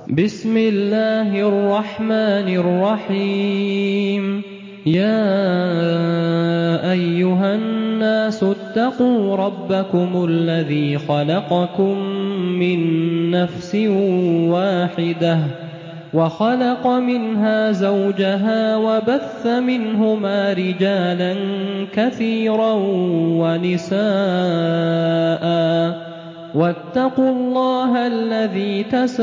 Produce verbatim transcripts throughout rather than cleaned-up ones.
بسم الله الرحمن الرحيم يا أيها الناس اتقوا ربكم الذي خلقكم من نفس واحدة وخلق منها زوجها وبث منهما رجالا كثيرا ونساء واتقوا الله الذي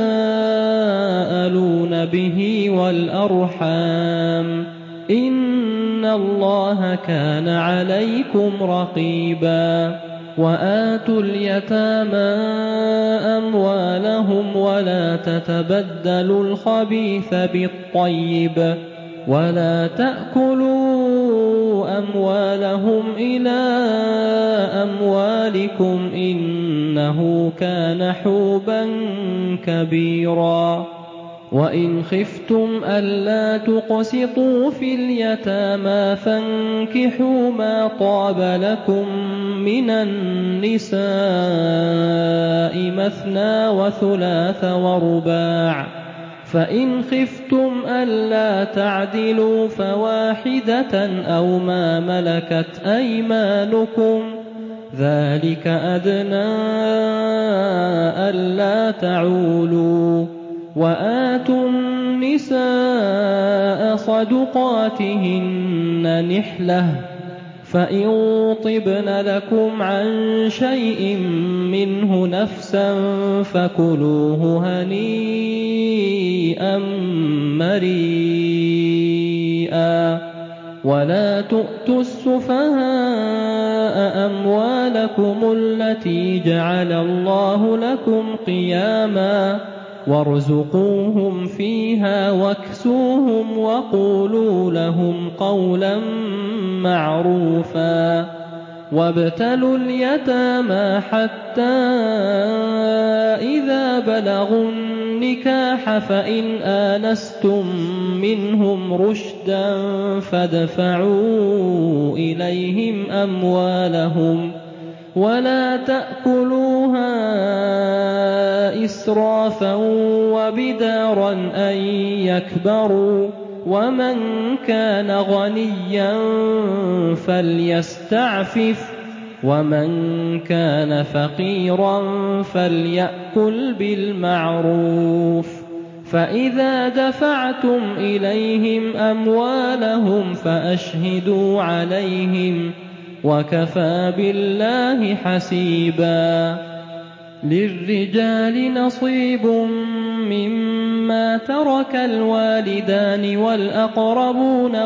تساءلون به والأرحام إن الله كان عليكم رقيبا وآتوا اليتامى أموالهم ولا تتبدلوا الخبيث بالطيب ولا تأكلوا أموالهم إلى أموالكم إنه كان حوبا كبيرا وإن خفتم ألا تقسطوا في اليتامى فانكحوا ما طاب لكم من النساء مثنى وثلاث ورباع فإن خفتم ألا تعدلوا فواحدة أو ما ملكت أيمانكم ذلك أدنى ألا تعولوا وآتوا النساء صدقاتهن نحلة فإن طبن لكم عن شيء منه نفسا فكلوه هنيئا مريئا ولا تؤتوا السفهاء أموالكم التي جعل الله لكم قياما وارزقوهم فيها واكسوهم وقولوا لهم قولا معروفا وابتلوا اليتامى حتى إذا بلغوا النكاح فإن آنستم منهم رشدا فادفعوا إليهم أموالهم ولا تأكلوها إسرافا وبدارا أن يكبروا ومن كان غنيا فليستعفف ومن كان فقيرا فليأكل بالمعروف فإذا دفعتم إليهم أموالهم فأشهدوا عليهم وكفى بالله حسيبا للرجال نصيب مما ترك الوالدان والأقربون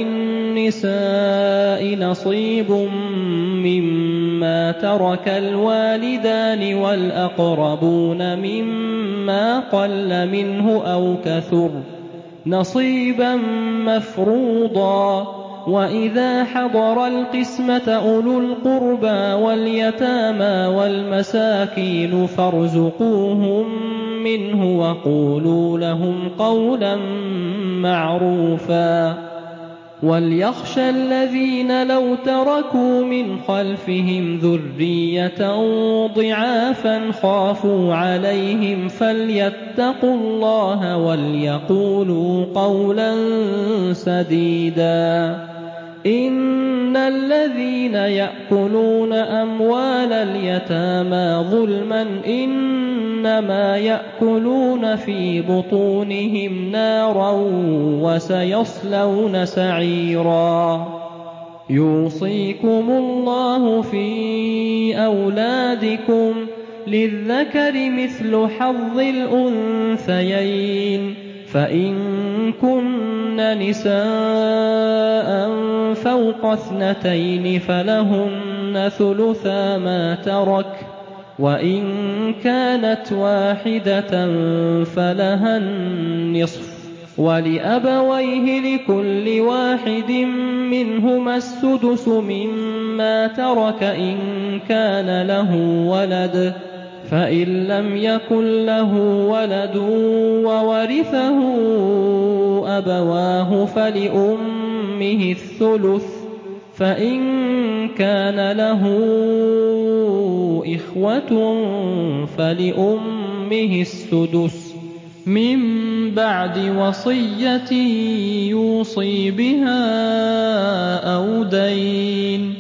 وللنساء نصيب مما ترك الوالدان والأقربون مما قل منه أو كثر نصيبا مفروضا وإذا حضر القسمة أولو القربى واليتامى والمساكين فارزقوهم منه وقولوا لهم قولا معروفا وليخشى الذين لو تركوا من خلفهم ذرية ضعافا خافوا عليهم فليتقوا الله وليقولوا قولا سديدا إن الذين يأكلون أموال اليتامى ظلما إنما يأكلون في بطونهم نارا وسيصلون سعيرا يوصيكم الله في أولادكم للذكر مثل حظ الأنثيين فإن كن نساء فوق اثنتين فلهن ثلثا ما ترك وإن كانت واحدة فلها النصف ولأبويه لكل واحد منهما السدس مما ترك إن كان له ولد فإن لم يكن له ولد وورثه أبواه فلأمه الثلث فإن كان له إخوة فلأمه السدس من بعد وصية يوصي بها أو دين.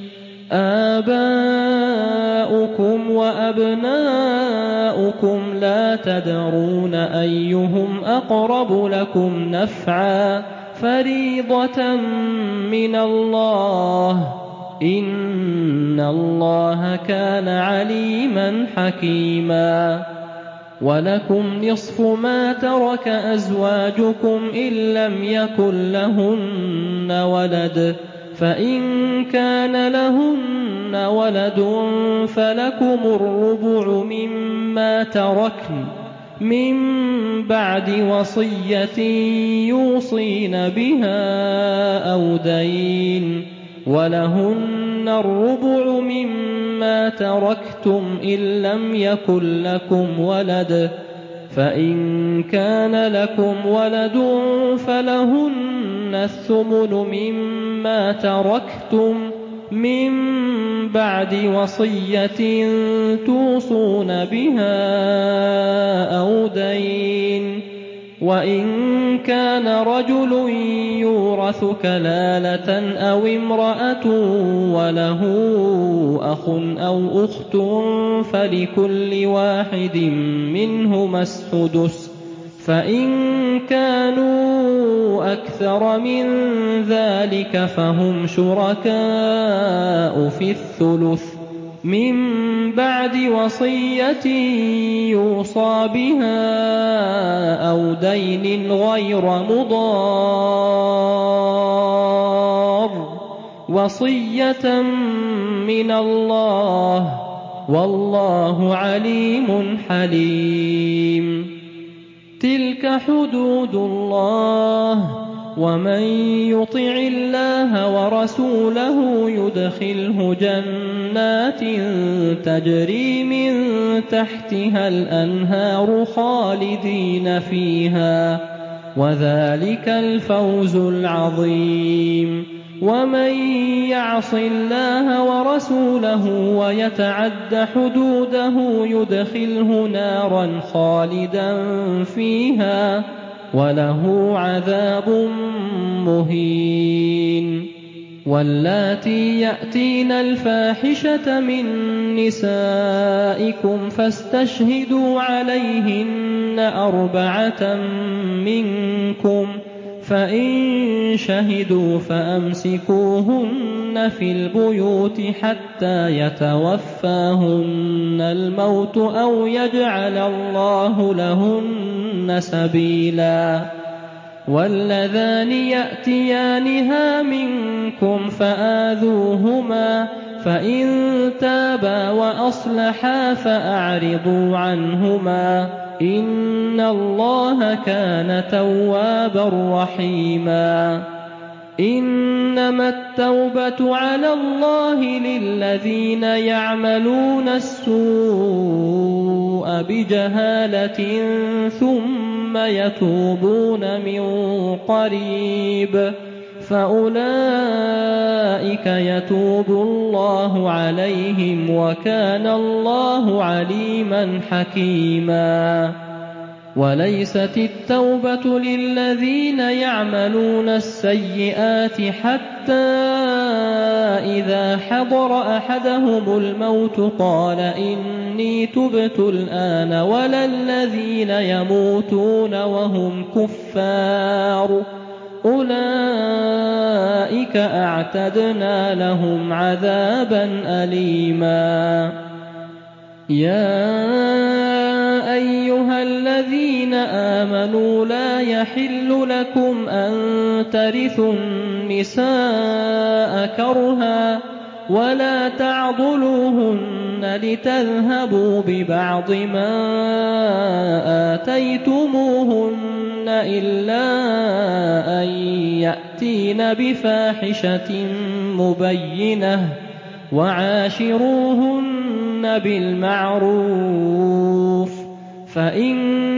آباؤكم وأبناؤكم لا تدرون أيهم أقرب لكم نفعا فريضة من الله إن الله كان عليما حكيما. ولكم نصف ما ترك أزواجكم إن لم يكن لهن ولد فإن كان لهن ولد فلكم الربع مما تركن من بعد وصية يوصين بها أو دين. ولهن الربع مما تركتم إن لم يكن لكم ولد فإن كان لكم ولد فلهن الثمن مما تركتم من بعد وصية توصون بها أو دين. وإن كان رجل يورث كلالة أو امرأة وله أخ أو أخت فلكل واحد منهما السدس فإن كانوا أكثر من ذلك فهم شركاء في الثلث من بعد وصية يوصى بها أو دين غير مضار وصية من الله والله عليم حليم. تلك حدود الله ومن يطع الله ورسوله يدخله جنات تجري من تحتها الأنهار خالدين فيها وذلك الفوز العظيم. ومن يعص الله ورسوله ويتعد حدوده يدخله نارا خالدا فيها وله عذاب مهين. واللاتي يأتين الفاحشة من نسائكم فاستشهدوا عليهن أربعة منكم فإن شهدوا فأمسكوهن في البيوت حتى يتوفاهن الموت أو يجعل الله لهن سبيلا. واللذان يأتيانها منكم فآذوهما فإن تابا وأصلحا فأعرضوا عنهما إن الله كان توابا رحيما. إنما التوبة على الله للذين يعملون السوء بجهالة ثم يتوبون من قريب فأولئك يتوب الله عليهم وكان الله عليما حكيما. وليست التوبة للذين يعملون السيئات حتى إذا حضر أحدهم الموت قال إني تبت الآن ولا الذين يموتون وهم كفار أولئك أعتدنا لهم عذابا أليما. يا أيها الذين آمنوا لا يحل لكم أن ترثوا النساء كرها ولا تعضلوهن لتذهبوا ببعض ما آتيتموهن إلا أن يأتين بفاحشة مبينة وعاشروهن بالمعروف فإن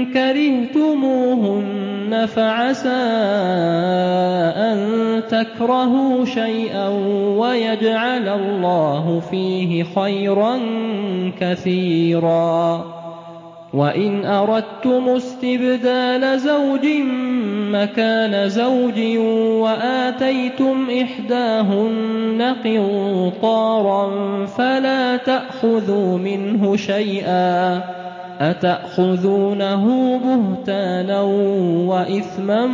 كرهتموهن فعسى أن تكرهوا شيئا ويجعل الله فيه خيرا كثيرا. وإن أردتم استبدال زوج مكان زوج وآتيتم إحداهن قنطارا فلا تأخذوا منه شيئا أتأخذونه بهتانا وإثما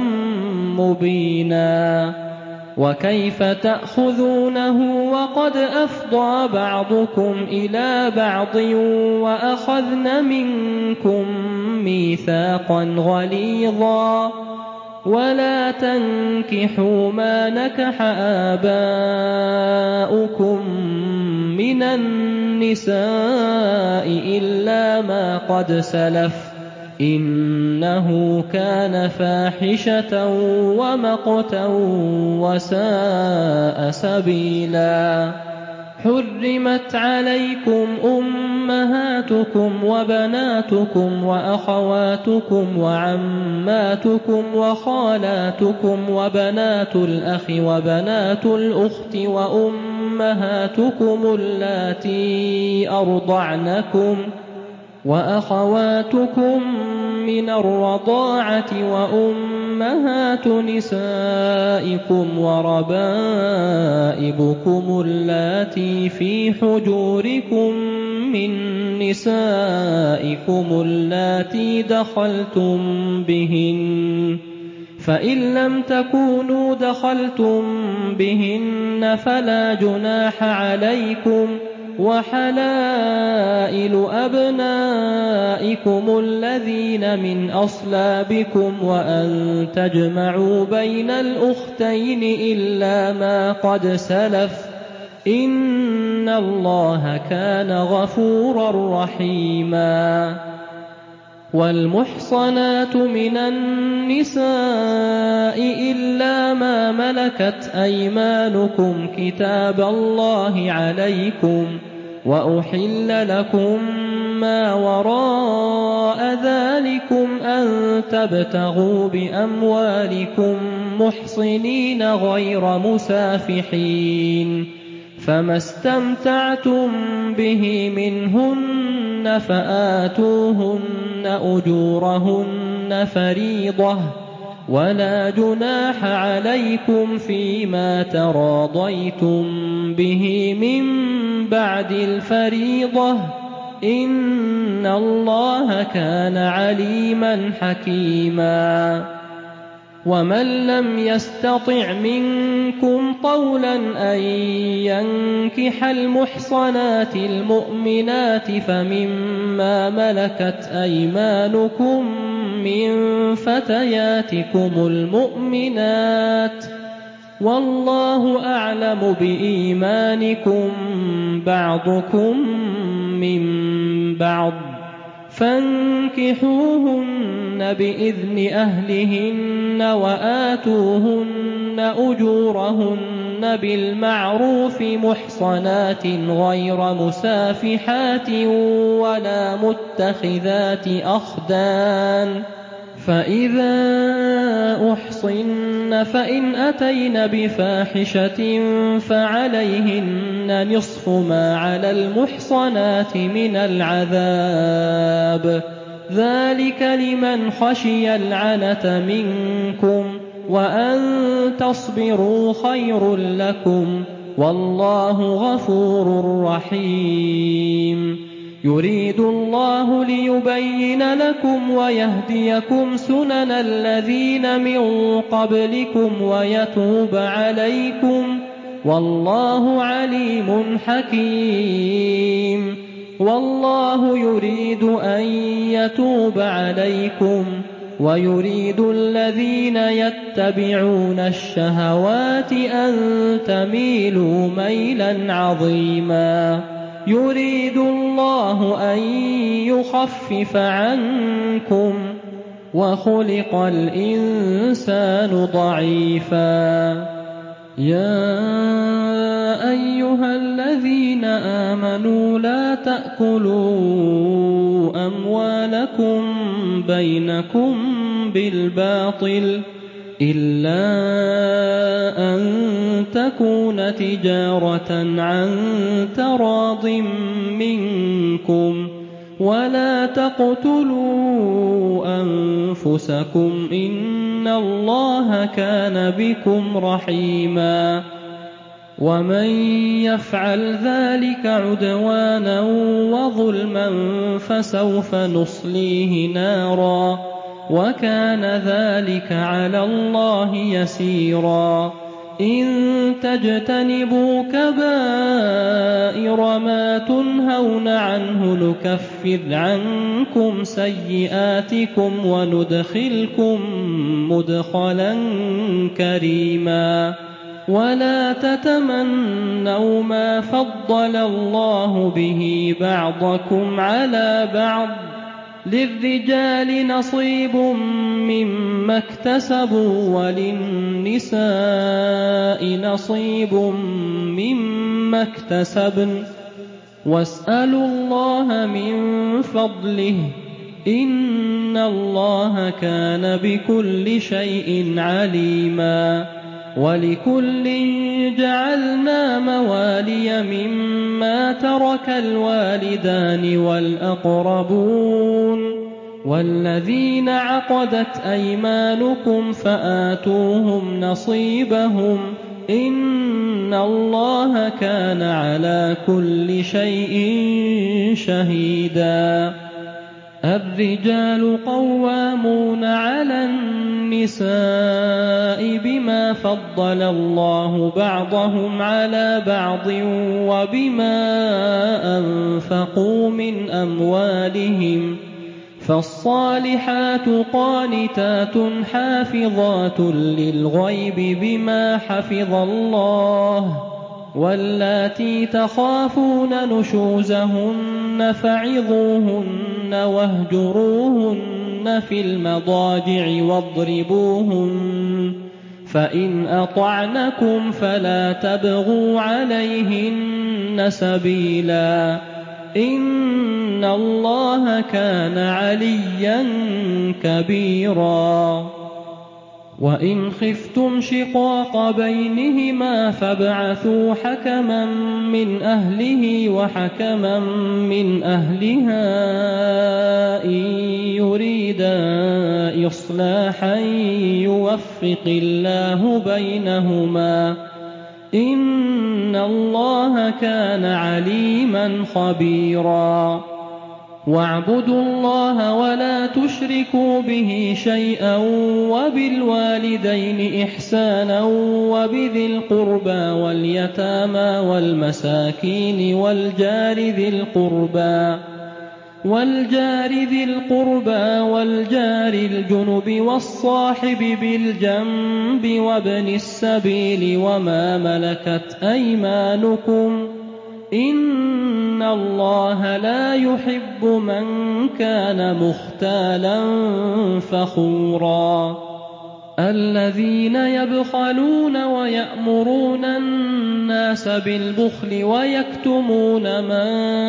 مبينا وكيف تأخذونه وقد أفضى بعضكم إلى بعض وأخذن منكم ميثاقا غليظا ولا تنكحوا ما نكح آباؤكم من النساء إلا ما قد سلف إنه كان فاحشة ومقتا وساء سبيلا حرمت عليكم أمهاتكم وبناتكم وأخواتكم وعماتكم وخالاتكم وبنات الأخ وبنات الأخت وأمهاتكم اللاتي أرضعنكم وأخواتكم من الرضاعة وأمهات نسائكم وربائبكم اللاتي في حجوركم من نسائكم اللاتي دخلتم بهن فإن لم تكونوا دخلتم بهن فلا جناح عليكم وحلائل أبنائكم الذين من أصلابكم وأن تجمعوا بين الأختين إلا ما قد سلف إن الله كان غفورا رحيما والمحصنات من النساء إلا ما ملكت أيمانكم كتاب الله عليكم وأحل لكم ما وراء ذلكم أن تبتغوا بأموالكم محصنين غير مسافحين فما استمتعتم به منهن فآتوهن أجورهن فريضة ولا جناح عليكم فيما تراضيتم به من بعد الفريضة إن الله كان عليما حكيما ومن لم يستطع منكم طولا أن ينكح المحصنات المؤمنات فمما ملكت أيمانكم من فتياتكم المؤمنات والله أعلم بإيمانكم بعضكم من بعض فانكحوهن بإذن أهلهن وآتوهن أجورهن بالمعروف محصنات غير مسافحات ولا متخذات أخدان فإذا أحصن فإن أتين بفاحشة فعليهن نصف ما على المحصنات من العذاب ذلك لمن خشي العنة منكم وأن تصبروا خير لكم والله غفور رحيم يريد الله ليبين لكم ويهديكم سنن الذين من قبلكم ويتوب عليكم والله عليم حكيم والله يريد أن يتوب عليكم ويريد الذين يتبعون الشهوات أن تميلوا ميلا عظيما يريد الله أن يخفف عنكم وخلق الإنسان ضعيفا يا أيها الذين آمنوا لا تأكلوا أموالكم بينكم بالباطل إلا أن تكون تجارة عن تراض منكم ولا تقتلوا أنفسكم إن الله كان بكم رحيما ومن يفعل ذلك عدوانا وظلما فسوف نصليه نارا وكان ذلك على الله يسيرا إن تجتنبوا كبائر ما تنهون عنه نكفر عنكم سيئاتكم وندخلكم مدخلا كريما ولا تتمنوا ما فضل الله به بعضكم على بعض للرجال نصيب مما اكتسبوا وللنساء نصيب مما اكتسبن واسألوا الله من فضله إن الله كان بكل شيء عليما ولكل جعلنا موالي مما ترك الوالدان والأقربون والذين عقدت أيمانكم فآتوهم نصيبهم إن الله كان على كل شيء شهيدا الرجال قوامون على النساء بما فضل الله بعضهم على بعض وبما أنفقوا من أموالهم فالصالحات قانتات حافظات للغيب بما حفظ الله واللاتي تخافون نشوزهن فعظوهن واهجروهن في المضاجع واضربوهن فإن أطعنكم فلا تبغوا عليهن سبيلا إن الله كان عليا كبيرا وإن خفتم شقاق بينهما فابعثوا حكما من أهله وحكما من أهلها إن يريدا إصلاحا يوفق الله بينهما إن الله كان عليما خبيرا واعبدوا الله ولا تشركوا به شيئا وبالوالدين إحسانا وبذي القربى واليتامى والمساكين والجار ذي القربى والجار ذي القربى والجار الجنب والصاحب بالجنب وابن السبيل وما ملكت أيمانكم إن الله لا يحب من كان مختالا فخورا الذين يبخلون ويأمرون الناس بالبخل ويكتمون ما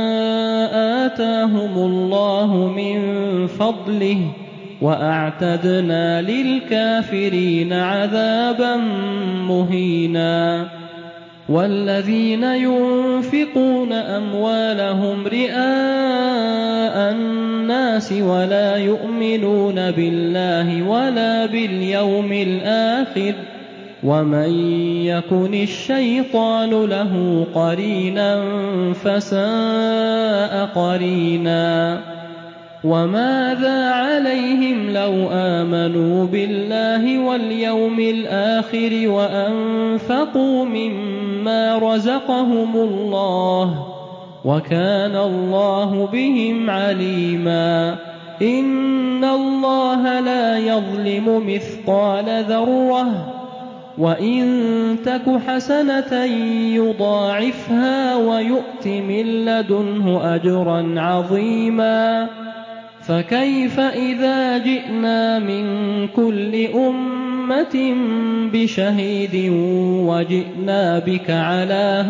آتاهم الله من فضله وأعتدنا للكافرين عذابا مهينا والذين ينفقون أموالهم رئاء الناس ولا يؤمنون بالله ولا باليوم الآخر ومن يكن الشيطان له قرينا فساء قرينا وماذا عليهم لو آمنوا بالله واليوم الآخر وأنفقوا مما رزقهم الله وكان الله بهم عليما إن الله لا يظلم مثقال ذرة وإن تك حسنة يضاعفها ويؤت من لدنه أجرا عظيما فكيف إذا جئنا من كل أمة بشهيد وجئنا بك على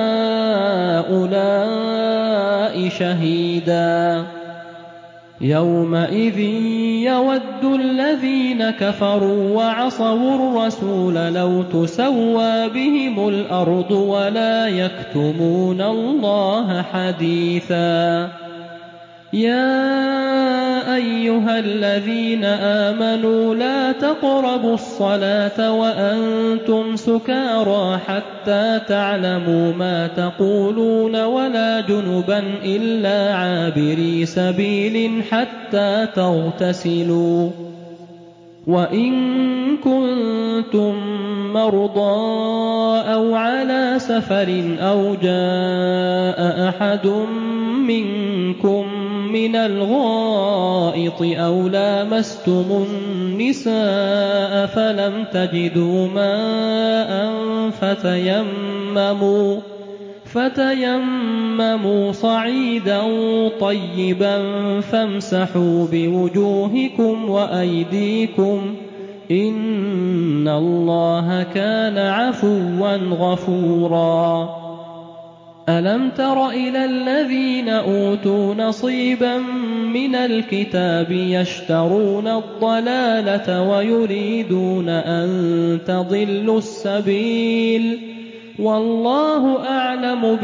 هؤلاء شهيدا يومئذ يود الذين كفروا وعصوا الرسول لو تسوى بهم الأرض ولا يكتمون الله حديثا يا أيها الذين آمنوا لا تقربوا الصلاة وأنتم سكارى حتى تعلموا ما تقولون ولا جنبا إلا عابري سبيل حتى تغتسلوا وإن كنتم مرضى أو على سفر أو جاء أحد منكم من الغائط أو لامستم النساء فلم تجدوا ماء فتيمموا فتيمموا صعيدا طيبا فامسحوا بوجوهكم وأيديكم إن الله كان عفوا غفورا ألم تر إلى الذين أوتوا نصيبا من الكتاب يشترون الضلالة ويريدون أن تضلوا السبيل والله أعلم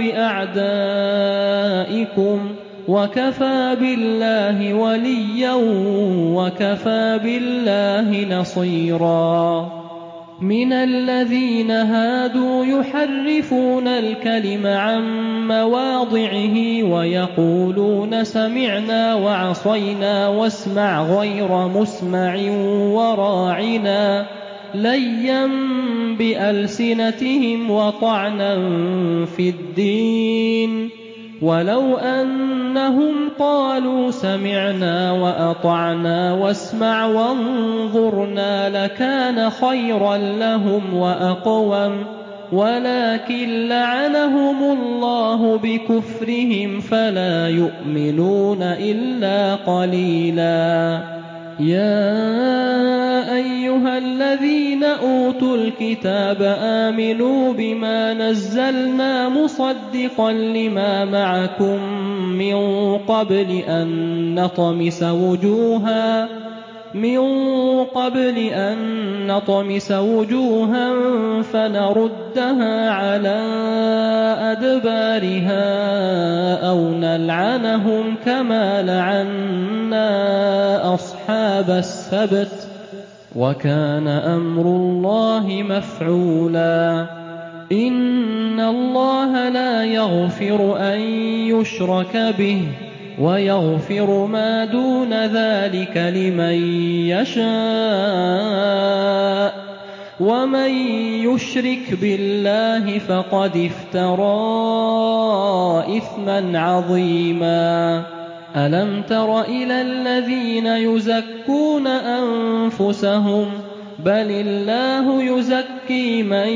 بأعدائكم وكفى بالله وليا وكفى بالله نصيرا من الذين هادوا يحرفون الكلم عن مواضعه ويقولون سمعنا وعصينا واسمع غير مسمع وراعنا ليا بألسنتهم وطعنا في الدين ولو أنهم قالوا سمعنا وأطعنا واسمع وانظرنا لكان خيرا لهم وأقوم ولكن لعنهم الله بكفرهم فلا يؤمنون إلا قليلا يا أيها الذين أوتوا الكتاب آمنوا بما نزلنا مصدقا لما معكم من قبل أن نطمس وجوها من قبل أن نطمس وجوها فنردها على أدبارها أو نلعنهم كما لعنا أصحاب السبت وكان أمر الله مفعولا إن الله لا يغفر أن يشرك به ويغفر ما دون ذلك لمن يشاء ومن يشرك بالله فقد افترى إثما عظيما ألم تر إلى الذين يزكون أنفسهم بل الله يزكي من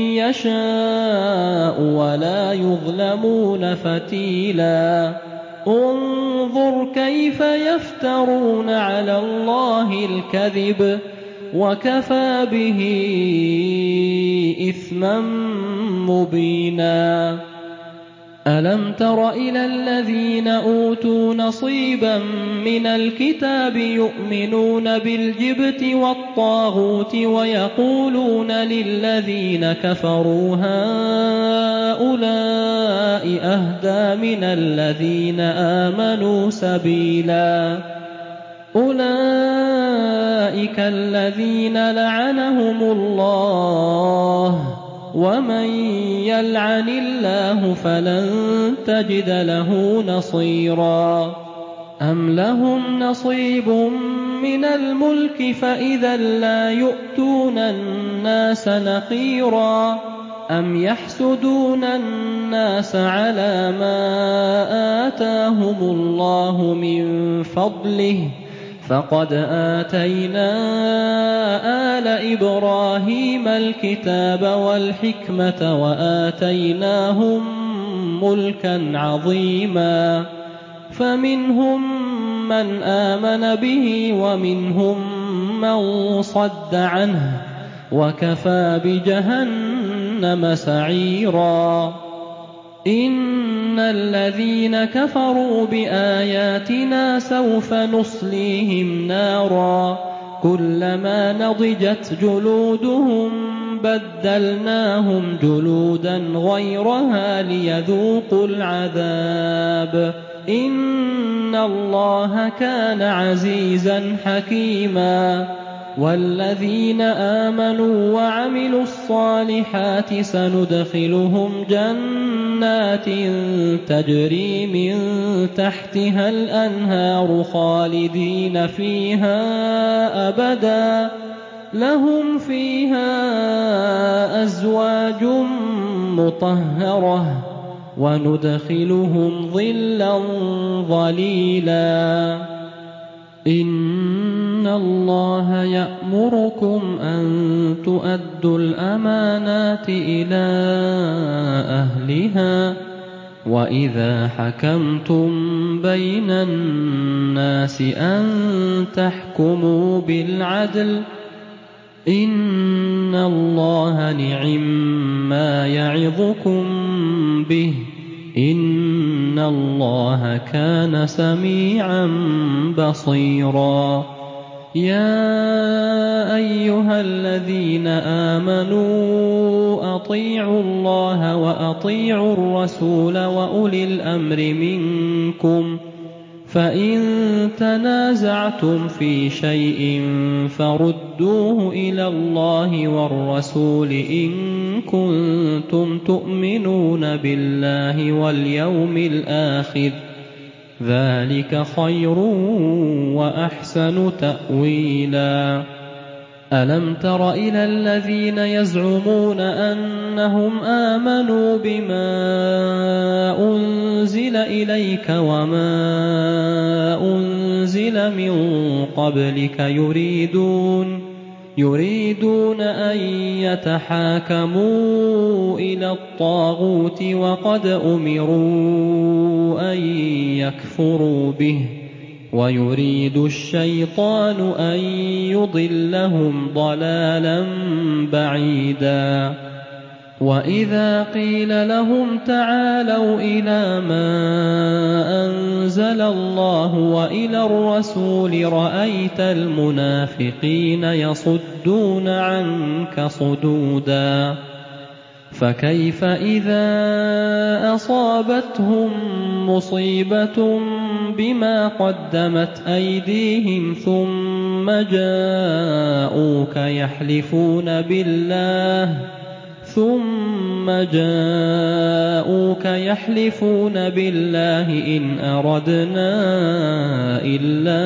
يشاء ولا يظلمون فتيلا انظر كيف يفترون على الله الكذب وكفى به إثما مبينا ألم تر إلى الذين أوتوا نصيبا من الكتاب يؤمنون بالجبت والطاغوت ويقولون للذين كفروا هؤلاء أهدى من الذين آمنوا سبيلا أولئك الذين لعنهم الله ومن يلعن الله فلن تجد له نصيرا أم لهم نصيب من الملك فإذا لا يؤتون الناس نقيرا أم يحسدون الناس على ما آتاهم الله من فضله فقد آتينا آل إبراهيم الكتاب والحكمة وآتيناهم ملكا عظيما فمنهم من آمن به ومنهم من صد عنه وكفى بجهنم سعيرا إن الذين كفروا بآياتنا سوف نصليهم نارا كلما نضجت جلودهم بدلناهم جلودا غيرها ليذوقوا العذاب إِنَّ اللَّهَ كَانَ عَزِيزًا حَكِيمًا وَالَّذِينَ آمَنُوا وَعَمِلُوا الصَّالِحَاتِ سَنُدْخِلُهُمْ جَنَّاتٍ تَجْرِي مِن تَحْتِهَا الْأَنْهَارُ خَالِدِينَ فِيهَا أَبَدًا لَّهُمْ فِيهَا أَزْوَاجٌ مُّطَهَّرَةٌ وَنُدْخِلُهُمْ ظِلًّا ظَلِيلًا إِنَّ اللَّهَ يَأْمُرُكُمْ أَن تُؤَدُّوا الْأَمَانَاتِ إِلَىٰ أَهْلِهَا وَإِذَا حَكَمْتُم بَيْنَ النَّاسِ أَن تَحْكُمُوا بِالْعَدْلِ ۚ إِنَّ اللَّهَ نِعِمَّا يَعِظُكُم بِهِ ۗ إِنَّ اللَّهَ كَانَ سَمِيعًا بَصِيرًا يَا أَيُّهَا الَّذِينَ آمَنُوا أَطِيعُوا اللَّهَ وَأَطِيعُوا الرَّسُولَ وَأُولِي الْأَمْرِ مِنكُمْ ۖ فَإِن تَنَازَعْتُمْ فِي شَيْءٍ فَرُدُّوهُ إِلَى اللَّهِ وَالرَّسُولِ إِن كُنتُمْ تُؤْمِنُونَ بِاللَّهِ وَالْيَوْمِ الْآخِرِ ۚ ذَٰلِكَ خَيْرٌ وَأَحْسَنُ تَأْوِيلًا أَلَمْ تَرَ إِلَى الَّذِينَ يَزْعُمُونَ أَنَّهُمْ آمَنُوا بِمَا أُنزِلَ إِلَيْكَ وَمَا أُنزِلَ مِن قَبْلِكَ يُرِيدُونَ يُرِيدُونَ أَن يَتَحَاكَمُوا إِلَى الطَّاغُوتِ وَقَدْ أُمِرُوا أَن يَكْفُرُوا بِهِ ۚ وَيُرِيدُ الشَّيْطَانُ أَن يُضِلَّهُمْ ضَلَالًا بَعِيدًا وَإِذَا قِيلَ لَهُمْ تَعَالَوْا إِلَىٰ مَا أَنزَلَ اللَّهُ وَإِلَى الرَّسُولِ رَأَيْتَ الْمُنَافِقِينَ يَصُدُّونَ عَنكَ صُدُودًا فَكَيْفَ إِذَا أَصَابَتْهُم مُّصِيبَةٌ بِمَا قَدَّمَتْ أَيْدِيهِمْ ثُمَّ جَاءُوكَ يَحْلِفُونَ بِاللَّهِ ثُمَّ جَاءُوكَ يَحْلِفُونَ بِاللَّهِ إِنْ أَرَدْنَا إِلَّا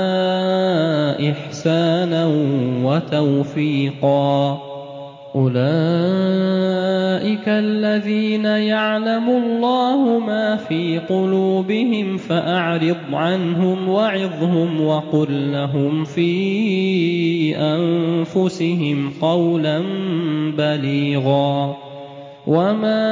إِحْسَانًا وَتَوْفِيقًا أُولَٰئِكَ الَّذِينَ يَعْلَمُ اللَّهُ مَا فِي قُلُوبِهِمْ فَأَعْرِضْ عَنْهُمْ وَعِظْهُمْ وَقُل لَّهُمْ فِي أَنفُسِهِمْ قَوْلًا بَلِيغًا وَمَا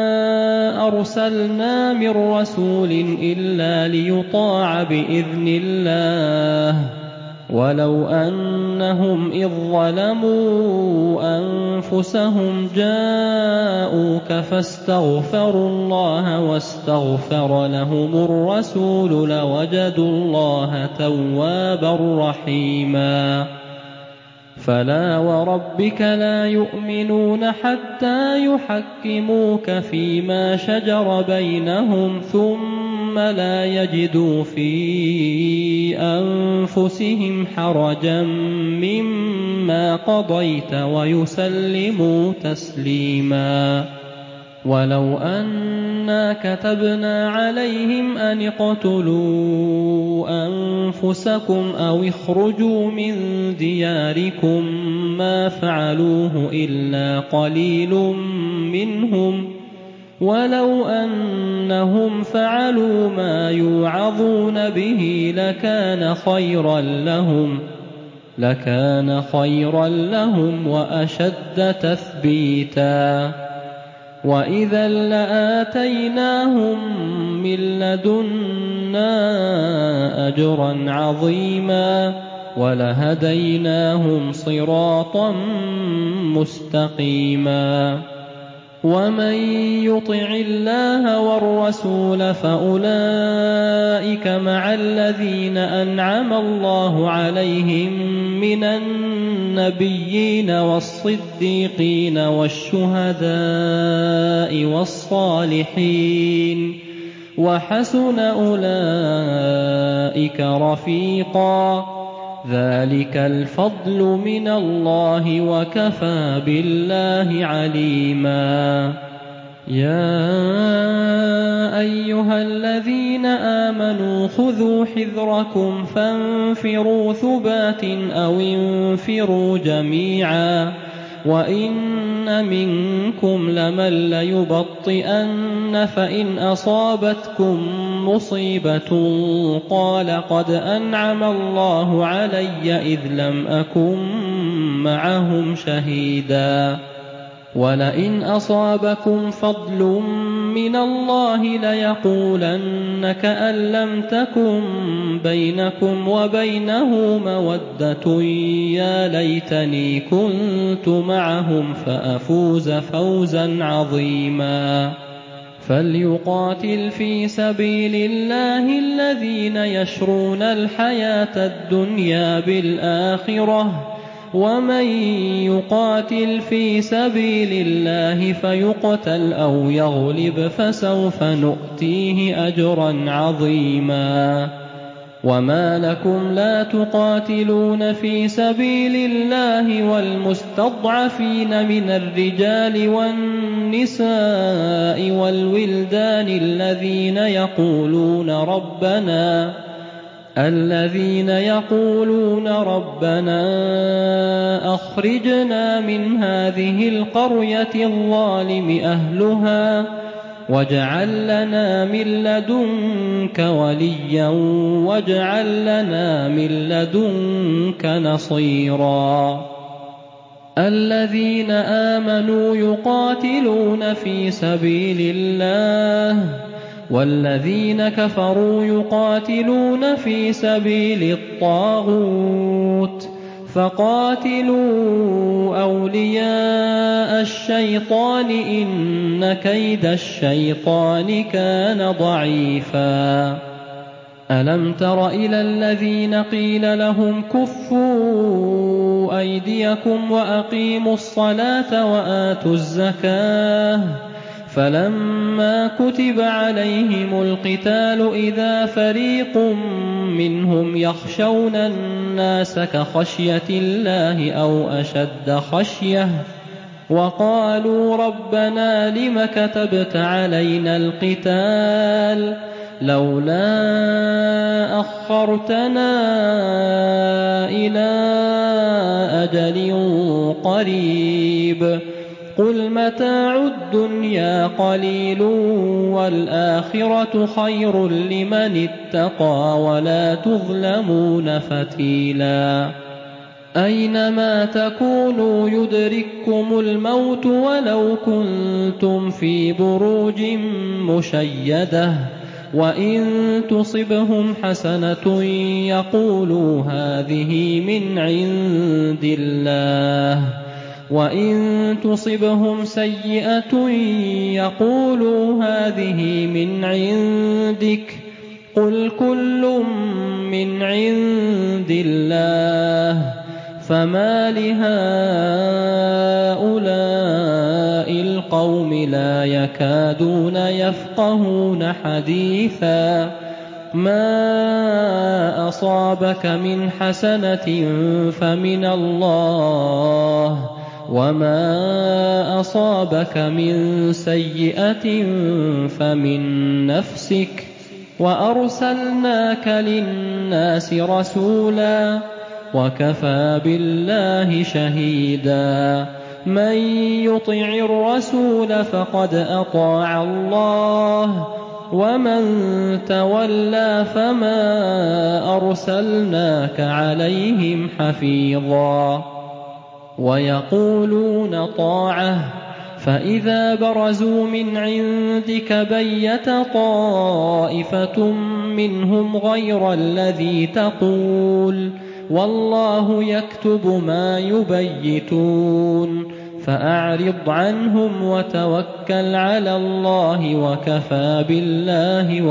أَرْسَلْنَا مِن رَّسُولٍ إِلَّا لِيُطَاعَ بِإِذْنِ اللَّهِ ۚ وَلَوْ أَنَّهُمْ إِذ ظَّلَمُوا أَنفُسَهُمْ جَاءُوكَ فَاسْتَغْفَرُوا اللَّهَ وَاسْتَغْفَرَ لَهُمُ الرَّسُولُ لَوَجَدُوا اللَّهَ تَوَّابًا رَّحِيمًا فَلَا وَرَبِّكَ لَا يُؤْمِنُونَ حَتَّىٰ يُحَكِّمُوكَ فِيمَا شَجَرَ بَيْنَهُمْ ثُمَّ لَا يَجِدُوا فِي أَنفُسِهِمْ حَرَجًا مِّمَّا قَضَيْتَ وَيُسَلِّمُوا تَسْلِيمًا وَلَوْ أَنَّا كَتَبْنَا عَلَيْهِمْ أَنِ اقْتُلُوا أَنفُسَكُمْ أَوِ اخْرُجُوا مِن دِيَارِكُم مَّا فَعَلُوهُ إِلَّا قَلِيلٌ مِّنْهُمْ ۖ وَلَوْ أَنَّهُمْ فَعَلُوا مَا يُوعَظُونَ بِهِ لَكَانَ خَيْرًا لَّهُمْ لَكَانَ خَيْرًا لَّهُمْ وَأَشَدَّ تَثْبِيتًا وَإِذًا لَّآتَيْنَاهُم مِّن لَّدُنَّا أَجْرًا عَظِيمًا وَلَهَدَيْنَاهُمْ صِرَاطًا مُّسْتَقِيمًا وَمَن يُطِعِ اللَّهَ وَالرَّسُولَ فَأُولَٰئِكَ مَعَ الَّذِينَ أَنْعَمَ اللَّهُ عَلَيْهِم مِّنَ النَّبِيِّينَ وَالصِّدِّيقِينَ وَالشُّهَدَاءِ وَالصَّالِحِينَ وحسن أولئك رفيقا ذلك الفضل من الله وكفى بالله عليما يا أيها الذين آمنوا خذوا حذركم فانفروا ثبات أو انفروا جميعا وإن منكم لمن ليبطئن فإن أصابتكم مصيبة قال قد أنعم الله علي إذ لم أكن معهم شهيدا ولئن أصابكم فضل من الله ليقولن كأن لم تكن بينكم وبينه مودة يا ليتني كنت معهم فأفوز فوزا عظيما فليقاتل في سبيل الله الذين يشرون الحياة الدنيا بالآخرة ومن يقاتل في سبيل الله فيقتل أو يغلب فسوف نؤتيه أجرا عظيما وما لكم لا تقاتلون في سبيل الله والمستضعفين من الرجال والنساء والولدان الذين يقولون ربنا الذين يقولون ربنا أخرجنا من هذه القرية الظالم أهلها واجعل لنا من لدنك وليا واجعل لنا من لدنك نصيرا الذين آمنوا يقاتلون في سبيل الله والذين كفروا يقاتلون في سبيل الطاغوت فقاتلوا أولياء الشيطان إن كيد الشيطان كان ضعيفا ألم تر إلى الذين قيل لهم كفوا أيديكم وأقيموا الصلاة وآتوا الزكاة فلما كتب عليهم القتال إذا فريق منهم يخشون الناس كخشية الله أو أشد خشية وقالوا ربنا لم كتبت علينا القتال لولا أخرتنا إلى أجل قريب قل متاع الدنيا قليل والآخرة خير لمن اتقى ولا تظلمون فتيلا أينما تكونوا يدرككم الموت ولو كنتم في بروج مشيدة وإن تصبهم حسنة يقولوا هذه من عند الله وإن تصبهم سيئة يقولوا هذه من عندك قل كل من عند الله فما لهؤلاء القوم لا يكادون يفقهون حديثا ما أصابك من حسنة فمن الله وما أصابك من سيئة فمن نفسك وأرسلناك للناس رسولا وكفى بالله شهيدا من يطع الرسول فقد أطاع الله ومن تولى فما أرسلناك عليهم حفيظا ويقولون طاعة فإذا برزوا من عندك بيت طائفة منهم غير الذي تقول والله يكتب ما يبيتون فأعرض عنهم وتوكل على الله وكفى بالله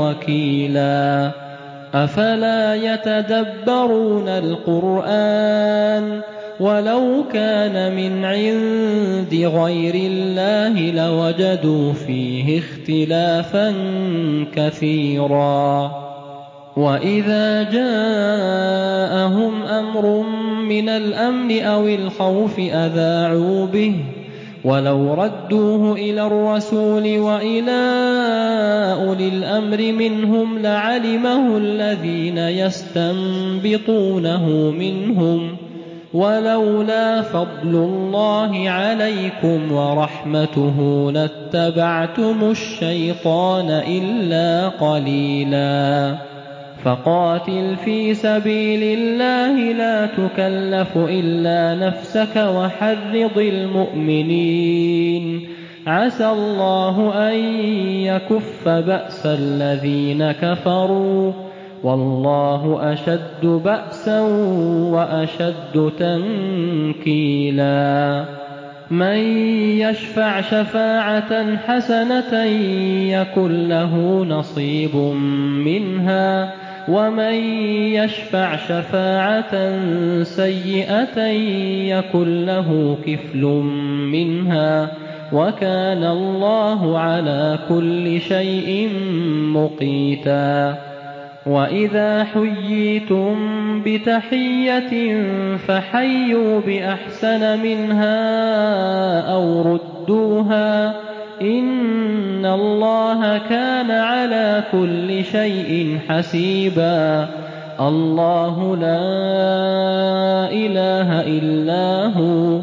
وكيلا أفلا يتدبرون القرآن ولو كان من عند غير الله لوجدوا فيه اختلافا كثيرا وإذا جاءهم أمر من الأمن أو الخوف أذاعوا به ولو ردوه إلى الرسول وإلى أولي الأمر منهم لعلمه الذين يستنبطونه منهم ولولا فضل الله عليكم ورحمته لاتبعتم الشيطان إلا قليلا فقاتل في سبيل الله لا تكلف إلا نفسك وحرض المؤمنين عسى الله أن يكف بأس الذين كفروا والله أشد بأسا وأشد تنكيلا من يشفع شفاعة حسنة يكن له نصيب منها ومن يشفع شفاعة سيئة يكن له كفل منها وكان الله على كل شيء مقيتا وإذا حييتم بتحية فحيوا بأحسن منها أو ردوها إن الله كان على كل شيء حسيبا الله لا إله إلا هو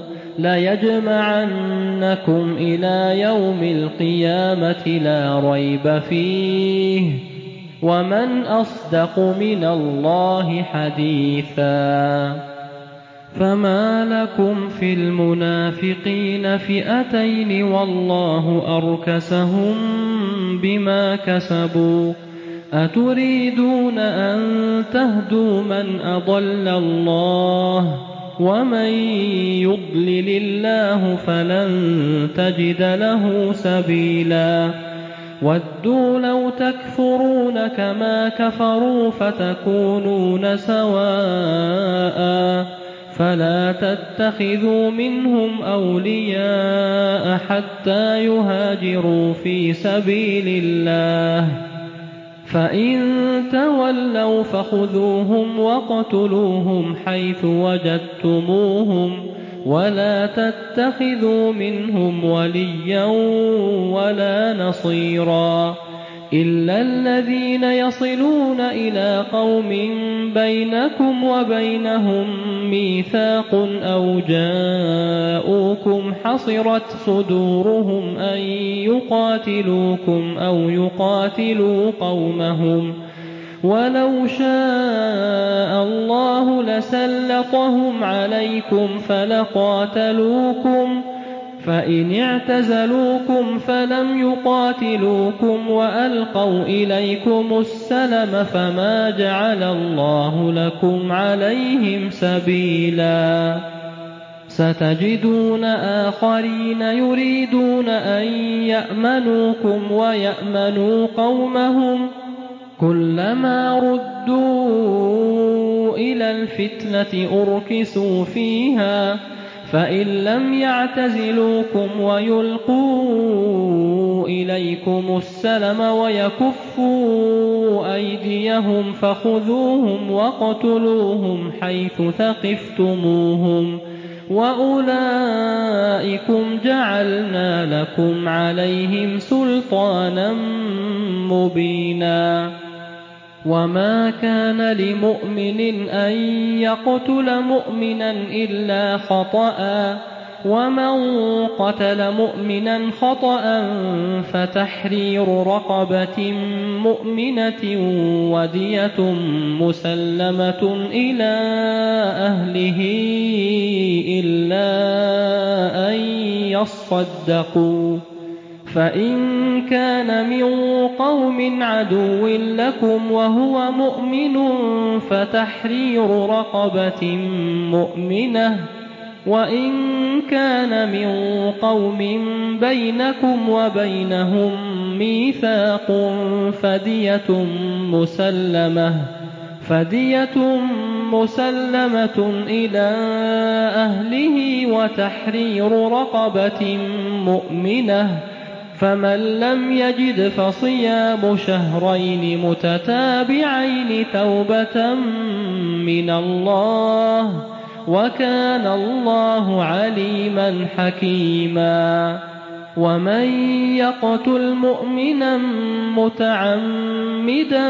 ليجمعنكم إلى يوم القيامة لا ريب فيه ومن أصدق من الله حديثا فما لكم في المنافقين فئتين والله أركسهم بما كسبوا أتريدون أن تهدوا من أضل الله ومن يضلل الله فلن تجد له سبيلا ودوا لو تكفرون كما كفروا فتكونون سواء فلا تتخذوا منهم أولياء حتى يهاجروا في سبيل الله فإن تولوا فخذوهم وقتلوهم حيث وجدتموهم ولا تتخذوا منهم وليا ولا نصيرا إلا الذين يصلون إلى قوم بينكم وبينهم ميثاق أو جاءوكم حصرت صدورهم أن يقاتلوكم أو يقاتلوا قومهم ولو شاء الله لسلطهم عليكم فلقاتلوكم فإن اعتزلوكم فلم يقاتلوكم وألقوا إليكم السلم فما جعل الله لكم عليهم سبيلا ستجدون آخرين يريدون أن يأمنوكم ويأمنوا قومهم كلما ردوا إلى الفتنة أركسوا فيها فإن لم يعتزلوكم ويلقوا إليكم السلم ويكفوا أيديهم فخذوهم وقتلوهم حيث ثقفتموهم وأولئكم جعلنا لكم عليهم سلطانا مبينا وما كان لمؤمن أن يقتل مؤمنا إلا خطأ ومن قتل مؤمنا خطأ فتحرير رقبة مؤمنة ودية مسلمة إلى أهله إلا أن يصدقوا فإن كان من قوم عدو لكم وهو مؤمن فتحرير رقبة مؤمنة وإن كان من قوم بينكم وبينهم ميثاق فدية مسلمة فدية مسلمة إلى أهله وتحرير رقبة مؤمنة، فمن لم يجد فصيام شهرين متتابعين توبة من الله، وكان الله عليما حكيما. ومن يقتل مؤمنا متعمدا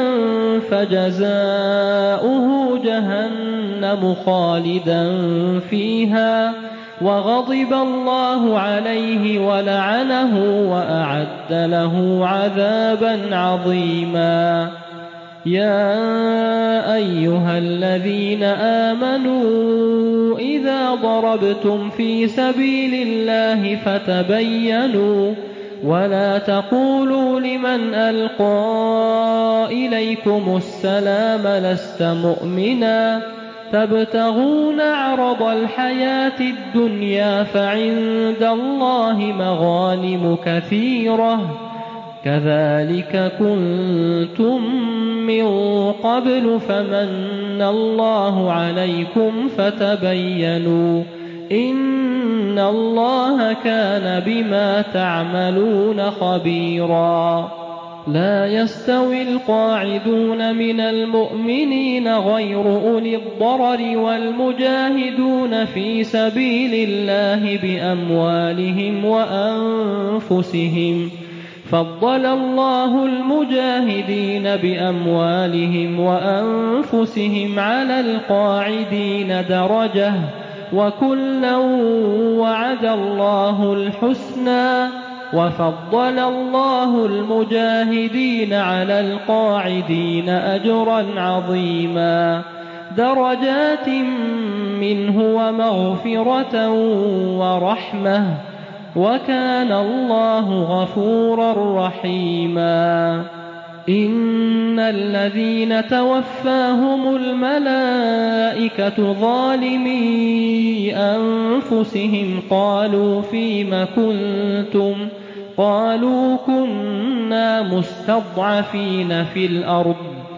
فجزاؤه جهنم خالدا فيها وغضب الله عليه ولعنه وأعد له عذابا عظيما. يا أيها الذين آمنوا إذا ضربتم في سبيل الله فتبينوا ولا تقولوا لمن ألقى إليكم السلام لست مؤمنا تبتغون عرض الحياة الدنيا فعند الله مغانم كثيرة كذلك كنتم من قبل فمن الله عليكم فتبينوا إن الله كان بما تعملون خبيرا. لا يستوي القاعدون من المؤمنين غير أولي الضرر والمجاهدون في سبيل الله بأموالهم وأنفسهم، فضل الله المجاهدين بأموالهم وأنفسهم على القاعدين درجة وكلا وعد الله الحسنى، وفضل الله المجاهدين على القاعدين أجرا عظيما درجات منه ومغفرة ورحمة، وكان الله غفورا رحيما. إن الذين توفاهم الملائكة ظالمي أنفسهم قالوا فيم كنتم قالوا كنا مستضعفين في الأرض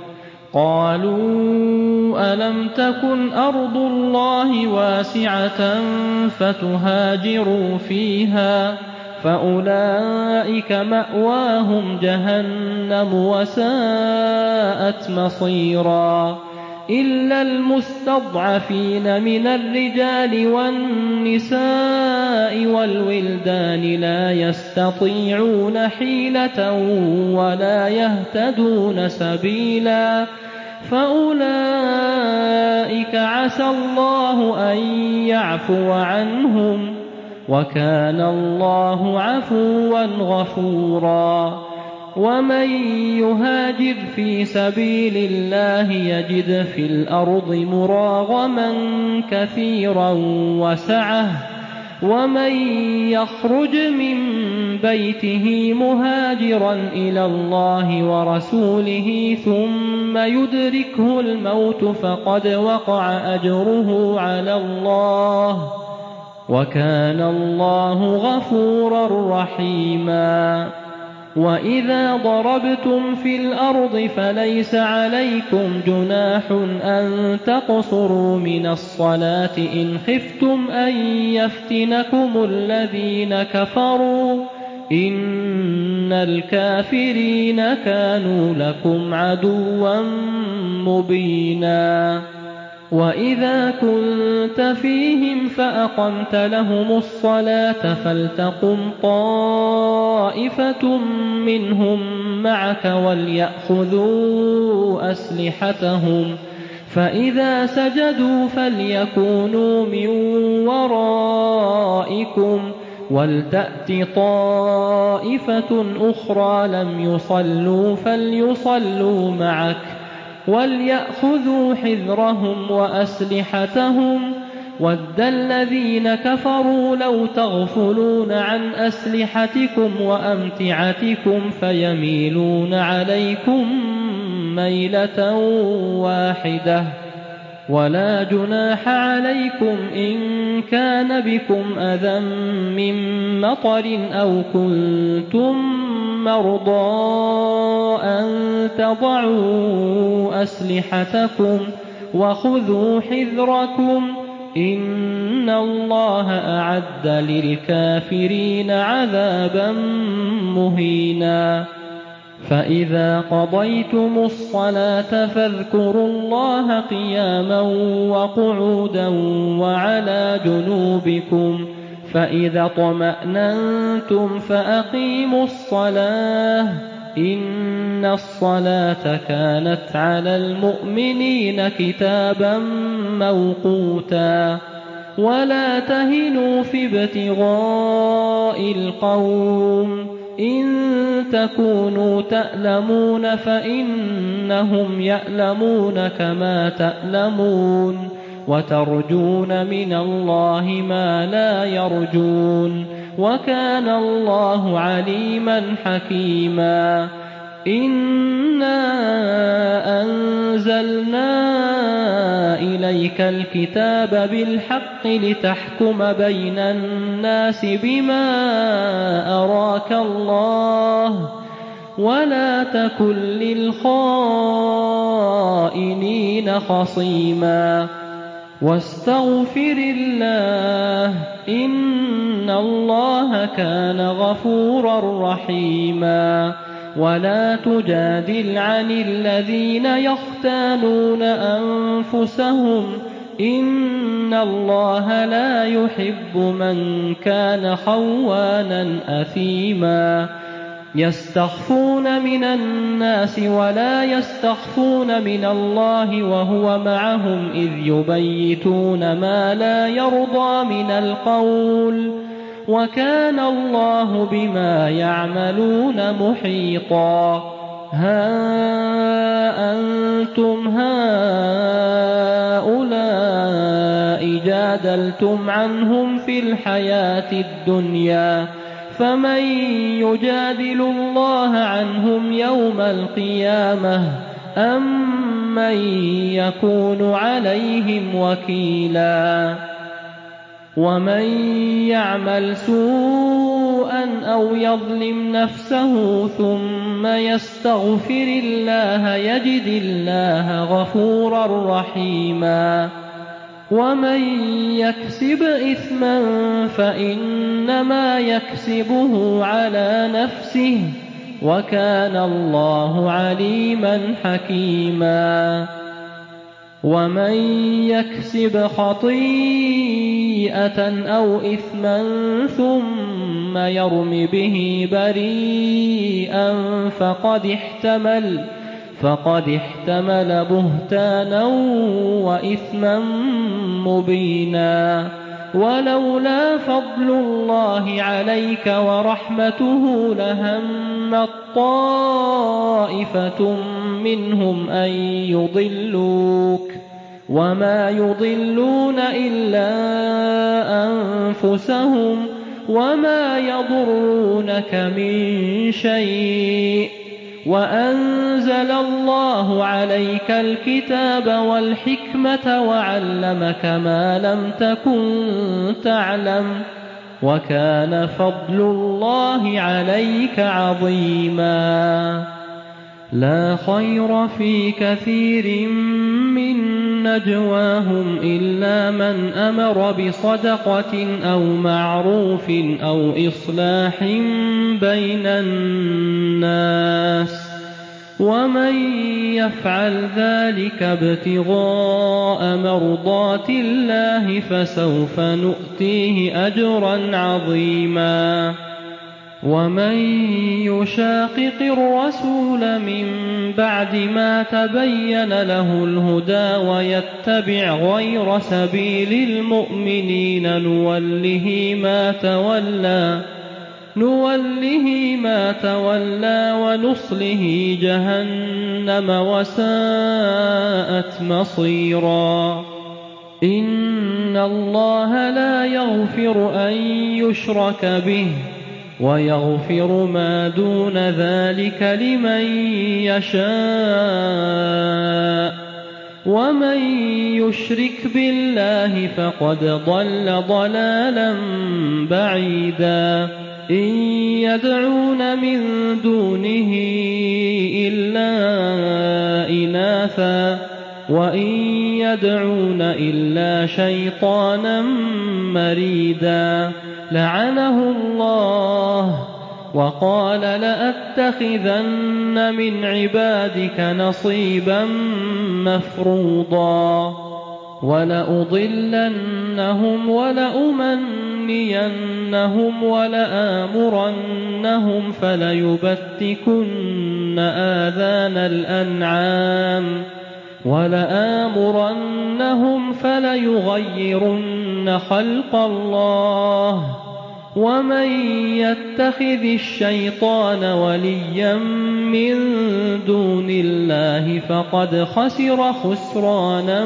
قالوا ألم تكن أرض الله واسعة فتهاجروا فيها فأولئك مأواهم جهنم وساءت مصيرا. إلا المستضعفين من الرجال والنساء والولدان لا يستطيعون حيلة ولا يهتدون سبيلا فأولئك عسى الله أن يعفو عنهم وكان الله عفوا غفورا. ومن يهاجر في سبيل الله يجد في الأرض مراغما كثيرا وسعة، ومن يخرج من بيته مهاجرا إلى الله ورسوله ثم يدركه الموت فقد وقع أجره على الله وكان الله غفورا رحيما. وإذا ضربتم في الأرض فليس عليكم جناح أن تقصروا من الصلاة إن خفتم أن يفتنكم الذين كفروا إن الكافرين كانوا لكم عدوا مبينا. وإذا كنت فيهم فأقمت لهم الصلاة فلتقم طائفة منهم معك وليأخذوا أسلحتهم فإذا سجدوا فليكونوا من ورائكم ولتأت طائفة أخرى لم يصلوا فليصلوا معك وليأخذوا حذرهم وأسلحتهم وَدَّ الَّذِينَ كَفَرُوا لَوْ تَغْفُلُونَ عَنْ أَسْلِحَتِكُمْ وَأَمْتِعَتِكُمْ فَيَمِيلُونَ عَلَيْكُمْ مَيْلَةً وَاحِدَةً وَلَا جُنَاحَ عَلَيْكُمْ إِن كَانَ بِكُمْ أَذًى مِّن مَّطَرٍ أَوْ كُنتُم مرضى أن تضعوا أسلحتكم وخذوا حذركم إن الله أعد للكافرين عذابا مهينا فإذا قضيتم الصلاة فاذكروا الله قياما وقعودا وعلى جنوبكم فإذا اطمأننتم فأقيموا الصلاة إن الصلاة كانت على المؤمنين كتابا موقوتا ولا تهنوا في ابتغاء القوم إن تكونوا تألمون فإنهم يألمون كما تألمون وترجون من الله ما لا يرجون وكان الله عليما حكيما إنا أنزلنا إليك الكتاب بالحق لتحكم بين الناس بما أراك الله ولا تكن للخائنين خصيما واستغفر الله إن الله كان غفورا رحيما ولا تجادل عن الذين يختانون أنفسهم إن الله لا يحب من كان خوانا أثيما يستخفون من الناس ولا يستخفون من الله وهو معهم إذ يبيتون ما لا يرضى من القول وكان الله بما يعملون محيطا ها أنتم هؤلاء جادلتم عنهم في الحياة الدنيا فمن يجادل الله عنهم يوم القيامة أم من يكون عليهم وكيلا ومن يعمل سوءا أو يظلم نفسه ثم يستغفر الله يجد الله غفورا رحيما ومن يكسب إثما فإنما يكسبه على نفسه وكان الله عليما حكيما ومن يكسب خطيئة أو إثما ثم يرم به بريئا فقد احتمل فقد احتمل بهتانا وإثما مبينا ولولا فضل الله عليك ورحمته لهمت طائفة منهم أن يضلوك وما يضلون إلا أنفسهم وما يضرونك من شيء وأنزل الله عليك الكتاب والحكمة وعلمك ما لم تكن تعلم وكان فضل الله عليك عظيما لا خير في كثير من نجواهم إلا من أمر بصدقة أو معروف أو إصلاح بين الناس ومن يفعل ذلك ابتغاء مرضات الله فسوف نؤتيه أجرا عظيما ومن يشاقق الرسول من بعد ما تبين له الهدى ويتبع غير سبيل المؤمنين نوله ما تولى نوله ما تولى ونصله جهنم وساءت مصيرا إن الله لا يغفر أن يشرك به ويغفر ما دون ذلك لمن يشاء ومن يشرك بالله فقد ضل ضلالا بعيدا إن يدعون من دونه إلا إناثا وإن يدعون إلا شيطانا مريدا لعنه الله وقال لأتخذن من عبادك نصيبا مفروضا ولأضلنهم ولأمنينهم ولآمرنهم فليبتكن آذان الأنعام ولآمرنهم فليغيرن خلق الله ومن يتخذ الشيطان وليا من دون الله فقد خسر خسرانا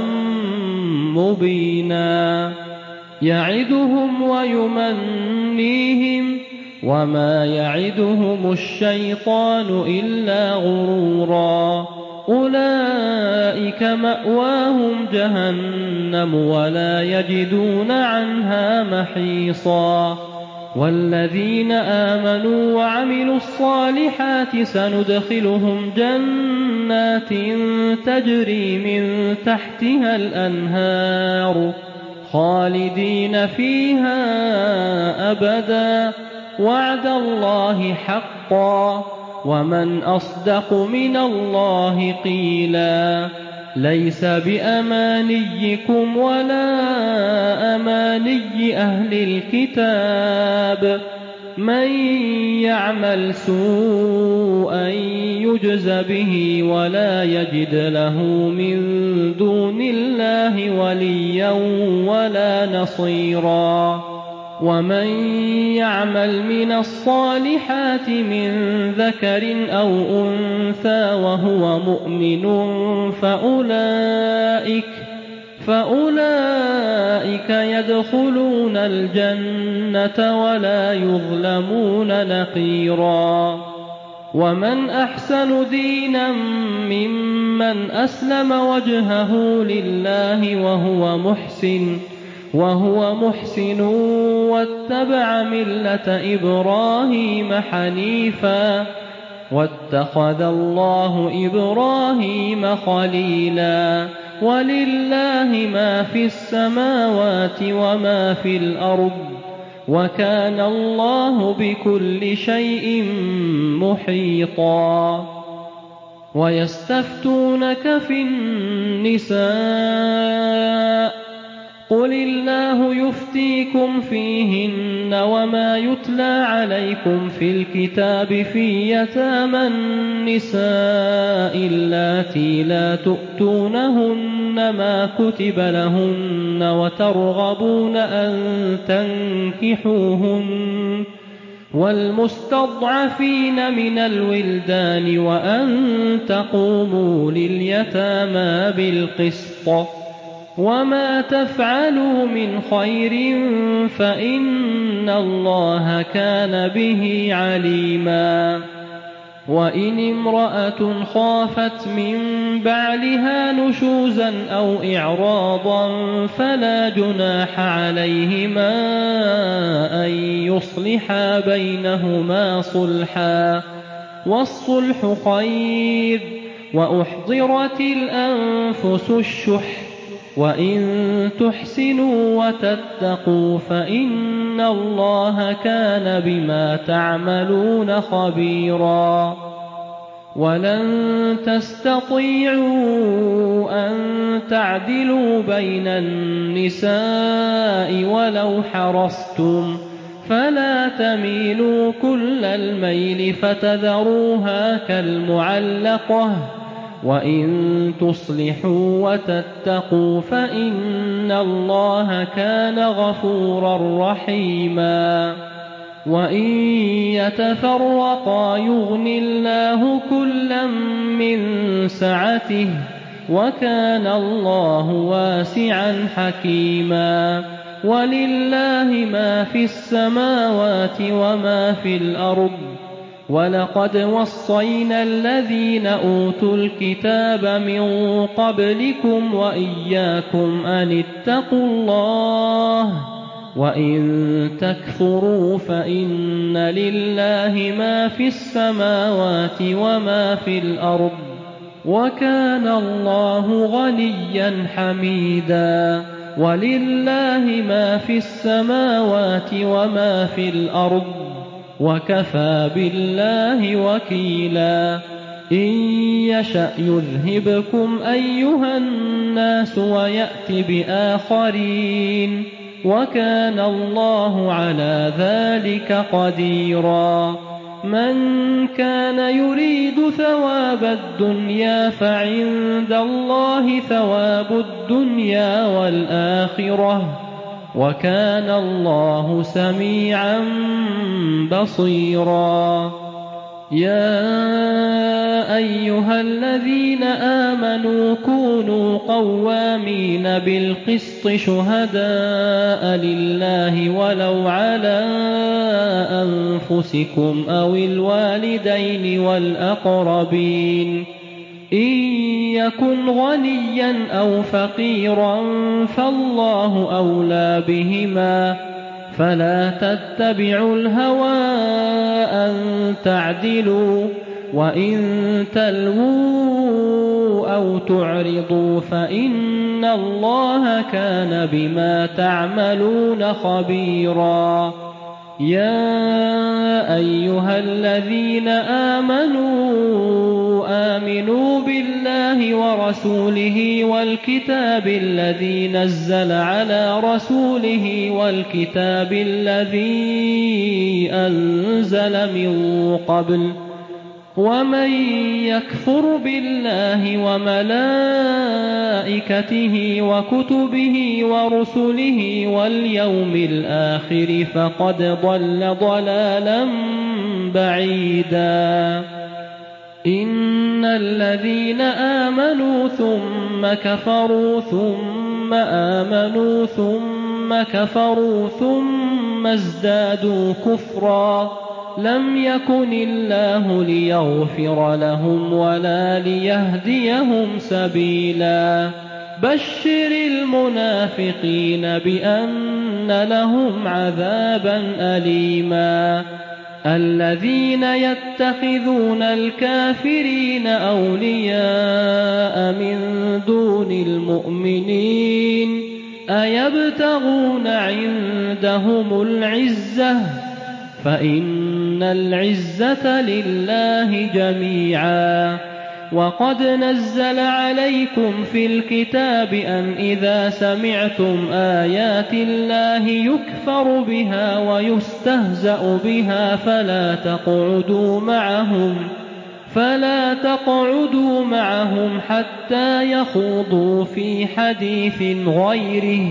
مبينا يعدهم ويمنيهم وما يعدهم الشيطان إلا غرورا أولئك مأواهم جهنم ولا يجدون عنها محيصا والذين آمنوا وعملوا الصالحات سندخلهم جنات تجري من تحتها الأنهار خالدين فيها أبدا وعد الله حقا ومن أصدق من الله قيلا ليس بأمانيكم ولا أماني أهل الكتاب من يعمل سوءا يجز به ولا يجد له من دون الله وليا ولا نصيرا ومن يعمل من الصالحات من ذكر أو أنثى وهو مؤمن فأولئك, فأولئك يدخلون الجنة ولا يظلمون نقيرا ومن أحسن دينا ممن أسلم وجهه لله وهو محسن وهو محسن واتبع ملة إبراهيم حنيفا واتخذ الله إبراهيم خليلا ولله ما في السماوات وما في الأرض وكان الله بكل شيء محيطا ويستفتونك في النساء قل الله يفتيكم فيهن وما يتلى عليكم في الكتاب في يتامى النساء اللاتي لا تؤتونهن ما كتب لهن وترغبون أن تنكحوهن والمستضعفين من الولدان وأن تقوموا لليتامى بالقسط وما تفعلوا من خير فإن الله كان به عليما وإن امرأة خافت من بعلها نشوزا أو إعراضا فلا جناح عليهما أن يصلحا بينهما صلحا والصلح خير وأحضرت الأنفس الشح وإن تحسنوا وتتقوا فإن الله كان بما تعملون خبيرا ولن تستطيعوا أن تعدلوا بين النساء ولو حرصتم فلا تميلوا كل الميل فتذروها كالمعلقة وإن تصلحوا وتتقوا فإن الله كان غفورا رحيما وإن يتفرقا يغن الله كلا من سعته وكان الله واسعا حكيما ولله ما في السماوات وما في الأرض وَلَقَدْ وَصَّيْنَا الَّذِينَ أُوتُوا الْكِتَابَ مِنْ قَبْلِكُمْ وَإِيَّاكُمْ أَنِ اتَّقُوا اللَّهَ وَإِنْ تَكْفُرُوا فَإِنَّ لِلَّهِ مَا فِي السَّمَاوَاتِ وَمَا فِي الْأَرْضِ وَكَانَ اللَّهُ غَنِيًّا حَمِيدًا. وَلِلَّهِ مَا فِي السَّمَاوَاتِ وَمَا في الْأَرْضِ وَكَفَى بِاللَّهِ وَكِيلًا. إِنْ يَشَأْ يُذْهِبْكُمْ أَيُّهَا النَّاسُ وَيَأْتِ بِآخَرِينَ وَكَانَ اللَّهُ عَلَى ذَلِكَ قَدِيرًا. مَنْ كَانَ يُرِيدُ ثَوَابَ الدُّنْيَا فَعِندَ اللَّهِ ثَوَابُ الدُّنْيَا وَالْآخِرَةِ وَكَانَ اللَّهُ سَمِيعًا بَصِيرًا. يَا أَيُّهَا الَّذِينَ آمَنُوا كُونُوا قَوَّامِينَ بِالْقِسْطِ شُهَدَاءَ لِلَّهِ وَلَوْ عَلَى أَنفُسِكُمْ أَوِ الْوَالِدَيْنِ وَالْأَقْرَبِينَ إِنْ يَكُنْ غَنِيًّا أَوْ فَقِيرًا فَاللَّهُ أَوْلَى بِهِمَا فَلَا تَتَّبِعُوا الْهَوَىٰ أَن تَعْدِلُوا وَإِن تَلْوُوا أَوْ تُعْرِضُوا فَإِنَّ اللَّهَ كَانَ بِمَا تَعْمَلُونَ خَبِيرًا. يَا أَيُّهَا الَّذِينَ آمَنُوا آمِنُوا بِاللَّهِ وَرَسُولِهِ وَالْكِتَابِ الَّذِي نَزَّلَ عَلَى رَسُولِهِ وَالْكِتَابِ الَّذِي أَنزَلَ مِن قَبْلُ وَمَن يَكْفُرْ بِاللَّهِ وَمَلَائِكَتِهِ وَكُتُبِهِ وَرُسُلِهِ وَالْيَوْمِ الْآخِرِ فَقَدْ ضَلَّ ضَلَالًا بَعِيدًا. إِنَّ الَّذِينَ آمَنُوا ثُمَّ كَفَرُوا ثُمَّ آمَنُوا ثُمَّ كَفَرُوا ثُمَّ ازْدَادُوا كُفْرًا لَمْ يَكُنِ اللَّهُ لِيَغْفِرَ لَهُمْ وَلَا لِيَهْدِيَهُمْ سَبِيلًا. بَشِّرِ الْمُنَافِقِينَ بِأَنَّ لَهُمْ عَذَابًا أَلِيمًا. الَّذِينَ يَتَّخِذُونَ الْكَافِرِينَ أَوْلِيَاءَ مِن دُونِ الْمُؤْمِنِينَ أَيَبْتَغُونَ عِندَهُمُ الْعِزَّةَ فَإِنَّ الْعِزَّةَ لِلَّهِ جَمِيعًا. وَقَدْ نَزَّلَ عَلَيْكُمْ فِي الْكِتَابِ أَنْ إِذَا سَمِعْتُمْ آيَاتِ اللَّهِ يُكْفَرُ بِهَا وَيُسْتَهْزَأُ بِهَا فَلَا تَقْعُدُوا مَعَهُمْ فَلَا تَقْعُدُوا مَعَهُمْ حَتَّى يَخُوضُوا فِي حَدِيثٍ غَيْرِهِ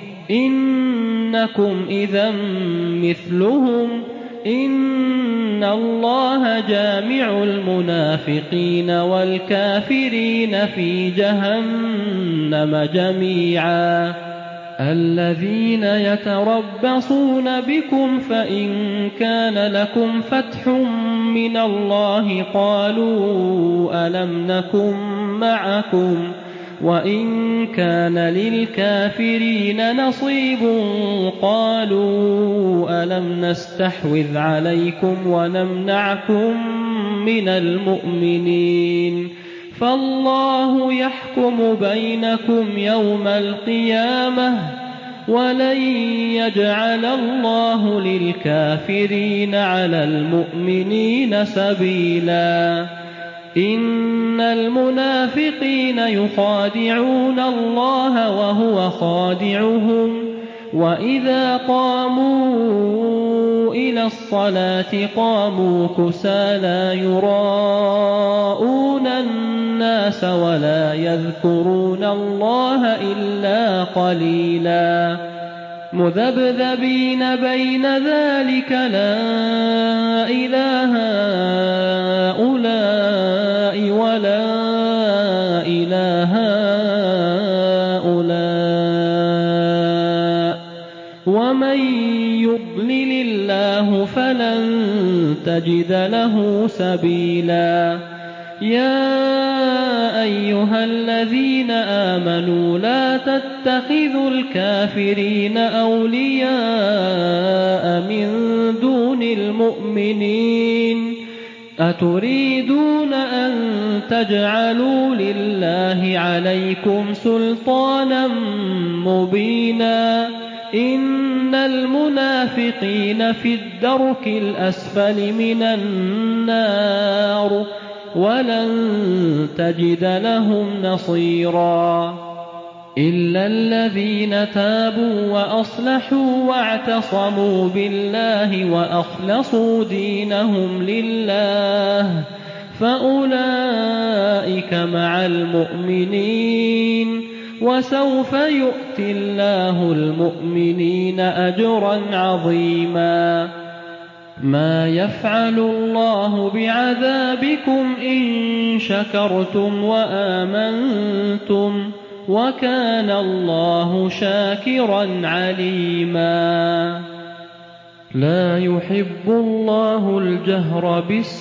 إِنَّكُمْ إِذًا مِثْلُهُمْ إِنَّ اللَّهَ جَامِعُ الْمُنَافِقِينَ وَالْكَافِرِينَ فِي جَهَنَّمَ جَمِيعًا. الَّذِينَ يَتَرَبَّصُونَ بِكُمْ فَإِن كَانَ لَكُمْ فَتْحٌ مِّنَ اللَّهِ قَالُوا أَلَمْ نَكُن مَّعَكُمْ وَإِن كَانَ لِلْكَافِرِينَ نَصِيبٌ قَالُوا أَلَمْ نَسْتَحْوِذْ عَلَيْكُمْ وَنَمْنَعْكُم مِّنَ الْمُؤْمِنِينَ فَاللَّهُ يَحْكُمُ بَيْنَكُمْ يَوْمَ الْقِيَامَةِ وَلَن يَجْعَلَ اللَّهُ لِلْكَافِرِينَ عَلَى الْمُؤْمِنِينَ سَبِيلًا. إِنَّ الْمُنَافِقِينَ يُخَادِعُونَ اللَّهَ وَهُوَ خَادِعُهُمْ وَإِذَا قَامُوا إِلَى الصَّلَاةِ قَامُوا كُسَالَىٰ يُرَاءُونَ النَّاسَ وَلَا يَذْكُرُونَ اللَّهَ إِلَّا قَلِيلًا. مُذَبْذَبِينَ بَيْنَ ذَلِكَ لَا إِلَٰهَ هَٰؤُلَاءِ وَلَا إِلَٰهَ هَٰؤُلَاءِ وَمَن يضلل الله فلن تجد له سبيلا. يا أيها الذين آمنوا لا تتخذوا الكافرين أولياء من دون المؤمنين أتريدون أن تجعلوا لله عليكم سلطانا مبينا إن المنافقين في الدرك الأسفل من النار ولن تجد لهم نصيرا إلا الذين تابوا وأصلحوا واعتصموا بالله وأخلصوا دينهم لله فأولئك مع المؤمنين وسوف يؤتي الله المؤمنين أجرا عظيما. ما يفعل الله بعذابكم إن شكرتم وآمنتم وكان الله شاكرا عليما. لا يحب الله الجهر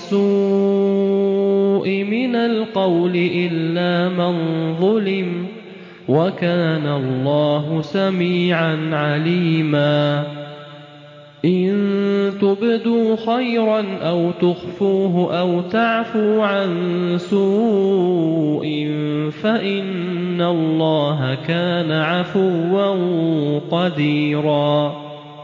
بالسوء من القول إلا من ظلم وكان الله سميعا عليما. إن تبدوا خيرا أو تخفوه أو تعفو عن سوء فإن الله كان عفوا قديرا.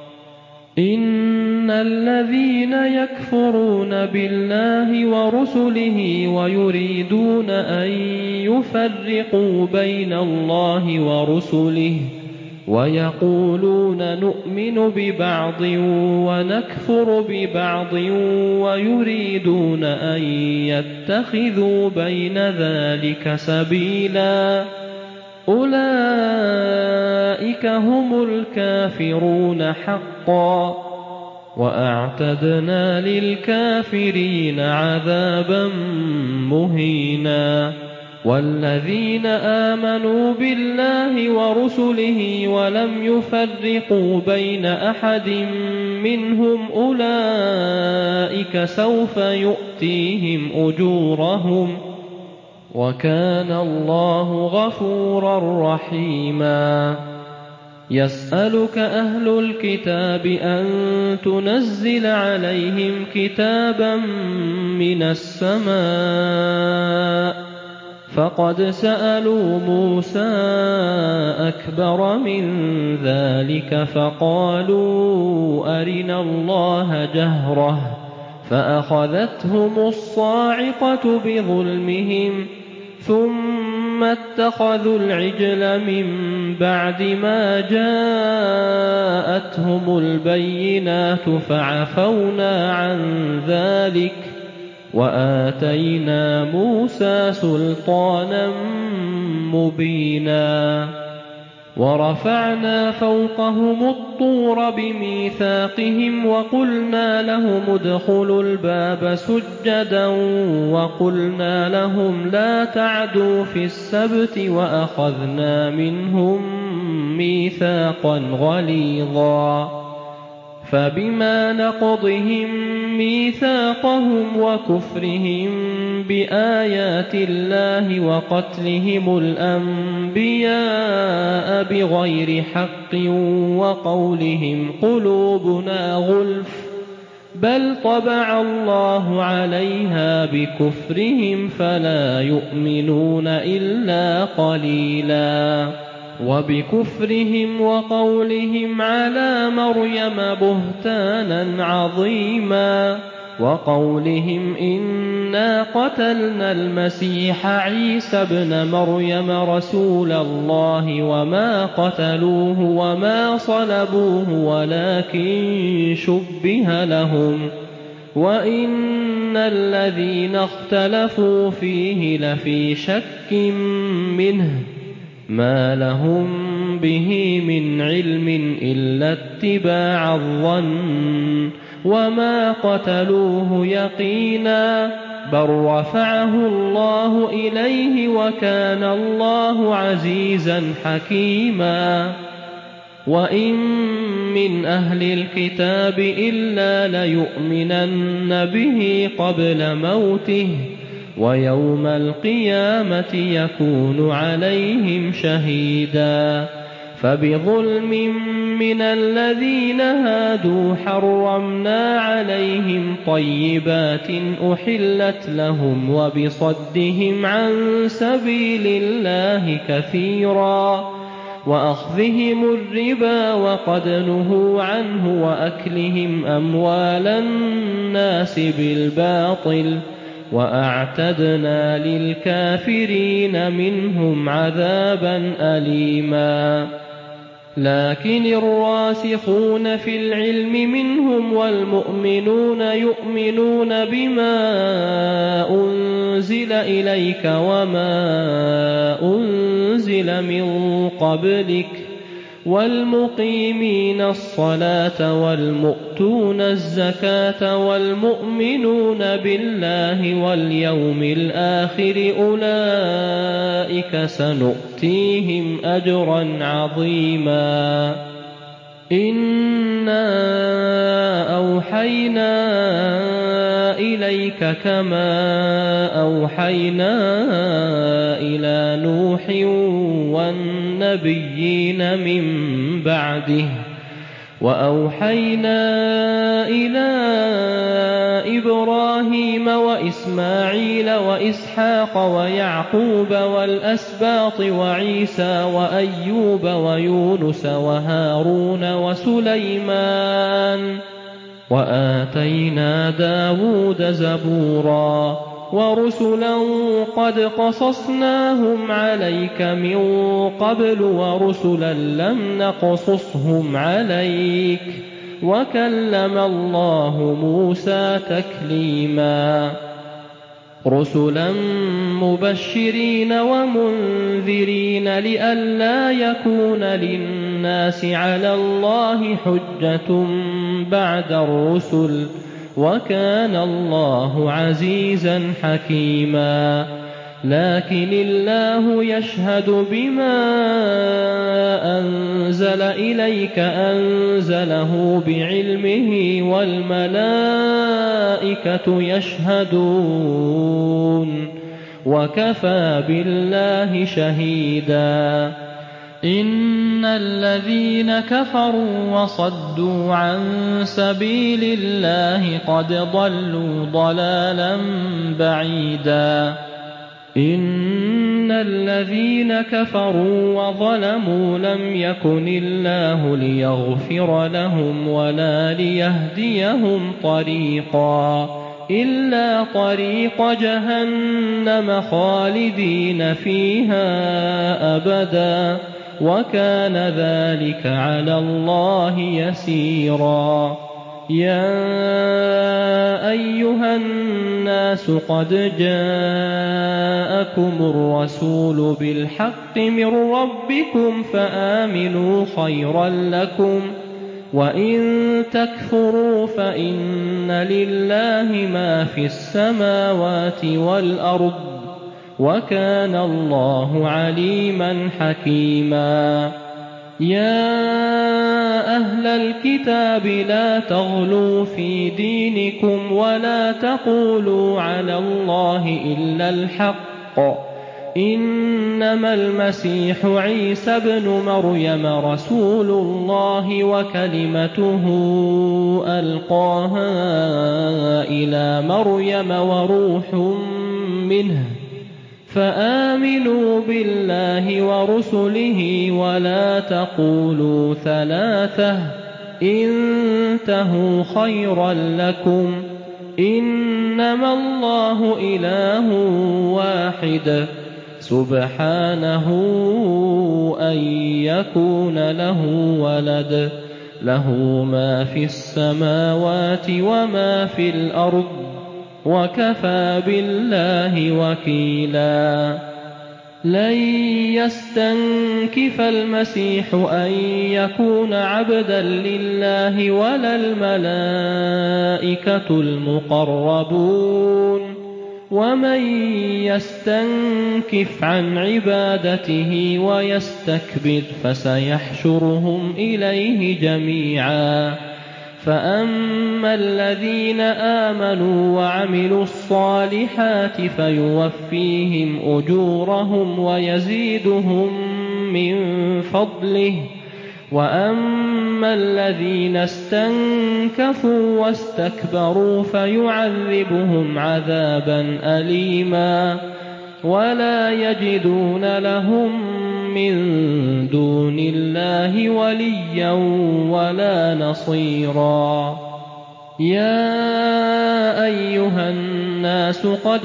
إن الذين يكفرون بالله ورسله ويريدون أن يفرقوا بين الله ورسله ويقولون نؤمن ببعض ونكفر ببعض ويريدون أن يتخذوا بين ذلك سبيلا أولئك هم الكافرون حقا وأعتدنا للكافرين عذابا مهينا. والذين آمنوا بالله ورسله ولم يفرقوا بين أحد منهم أولئك سوف يؤتيهم أجورهم وكان الله غفورا رحيما. يسألك أهل الكتاب أن تنزل عليهم كتابا من السماء فقد سألوا موسى أكبر من ذلك فقالوا أرنا الله جهرة فأخذتهم الصاعقة بظلمهم ثم اتخذوا العجل من بعد ما جاءتهم البينات فعفونا عن ذلك وآتينا موسى سلطانا مبينا. ورفعنا فوقهم الطور بميثاقهم وقلنا لهم ادخلوا الباب سجدا وقلنا لهم لا تعدوا في السبت وأخذنا منهم ميثاقا غليظا. فبما نقضهم ميثاقهم وكفرهم بآيات الله وقتلهم الأنبياء بغير حق وقولهم قلوبنا غلف بل طبع الله عليها بكفرهم فلا يؤمنون إلا قليلا. وبكفرهم وقولهم على مريم بهتانا عظيما وقولهم إنا قتلنا المسيح عيسى ابن مريم رسول الله وما قتلوه وما صلبوه ولكن شبه لهم وإن الذين اختلفوا فيه لفي شك منه ما لهم به من علم إلا اتباع الظن وما قتلوه يقينا بل رفعه الله إليه وكان الله عزيزا حكيما. وَإِن مِّنْ أَهْلِ الْكِتَابِ إِلَّا لَيُؤْمِنَنَّ بِهِ قَبْلَ مَوْتِهِ وَيَوْمَ الْقِيَامَةِ يَكُونُ عَلَيْهِمْ شَهِيدًا. فَبِظُلْمٍ مِّنَ الَّذِينَ هَادُوا حَرَّمْنَا عَلَيْهِمْ طَيِّبَاتٍ أُحِلَّتْ لَهُمْ وَبِصَدِّهِمْ عَن سَبِيلِ اللَّهِ كَثِيرًا وَأَخْذِهِمُ الرِّبَا وَقَدْ نُهُوا عَنْهُ وَأَكْلِهِمْ أَمْوَالَ النَّاسِ بِالْبَاطِلِ وَأَعْتَدْنَا لِلْكَافِرِينَ مِنْهُمْ عَذَابًا أَلِيمًا. لكن الراسخون في العلم منهم والمؤمنون يؤمنون بما أنزل إليك وما أنزل من قبلك والمقيمين الصلاة والمؤتون الزكاة والمؤمنون بالله واليوم الآخر أولئك سنؤتيهم أجرا عظيما. إنا أوحينا إليك كما أوحينا إلى نوح والنبيين من بعده وأوحينا إلى إبراهيم وإسماعيل وإسحاق ويعقوب والأسباط وعيسى وأيوب ويونس وهارون وسليمان وآتينا داود زبورا ورسلا قد قصصناهم عليك من قبل ورسلا لم نقصصهم عليك وكلم الله موسى تكليما. رسلا مبشرين ومنذرين لئلا يكون للناس على الله حجة بعد الرسل وكان الله عزيزا حكيما. لكن الله يشهد بما أنزل إليك أنزله بعلمه والملائكة يشهدون وكفى بالله شهيدا. إن الذين كفروا وصدوا عن سبيل الله قد ضلوا ضلالا بعيدا. إن الذين كفروا وظلموا لم يكن الله ليغفر لهم ولا ليهديهم طريقا إلا طريق جهنم خالدين فيها أبدا وكان ذلك على الله يسيرا. يا أيها الناس قد جاءكم الرسول بالحق من ربكم فآمنوا خيرا لكم وإن تكفروا فإن لله ما في السماوات والأرض وكان الله عليما حكيما. يا أهل الكتاب لا تغلوا في دينكم ولا تقولوا على الله إلا الحق إنما المسيح عيسى ابن مريم رسول الله وكلمته ألقاها إلى مريم وروح منه فآمنوا بالله ورسله ولا تقولوا ثلاثة انتهوا خيرا لكم إنما الله إله واحد سبحانه أن يكون له ولد له ما في السماوات وما في الأرض وكفى بالله وكيلا. لن يستنكف المسيح أن يكون عبدا لله ولا الملائكة المقربون ومن يستنكف عن عبادته ويستكبر فسيحشرهم إليه جميعا فأما الذين آمنوا وعملوا الصالحات فيوفيهم أجورهم ويزيدهم من فضله وأما الذين استنكفوا واستكبروا فيعذبهم عذابا أليما ولا يجدون لهم من دون الله وليا ولا نصيرا يا أيها الناس قد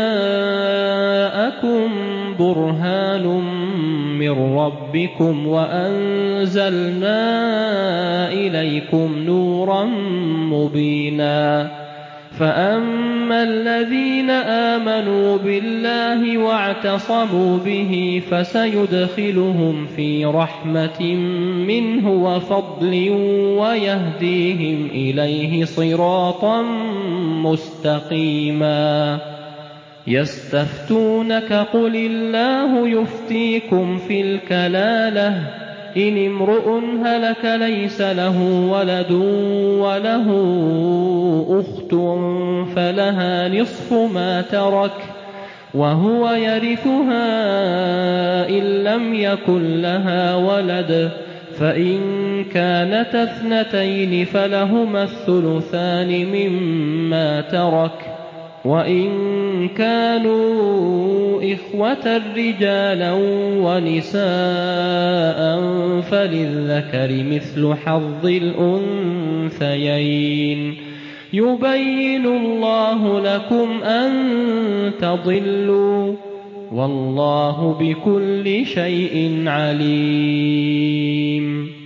جاءكم برهان من ربكم وأنزلنا إليكم نورا مبينا فأما الذين آمنوا بالله واعتصموا به فسيدخلهم في رحمة منه وفضل ويهديهم إليه صراطا مستقيما يستفتونك قل الله يفتيكم في الكلالة إن امرؤ هلك ليس له ولد وله أخت فلها نصف ما ترك وهو يرثها إن لم يكن لها ولد فإن كانت اثنتين فلهما الثلثان مما ترك وإن كانوا إخوة رجالا ونساء فللذكر مثل حظ الأنثيين يبين الله لكم أن تضلوا والله بكل شيء عليم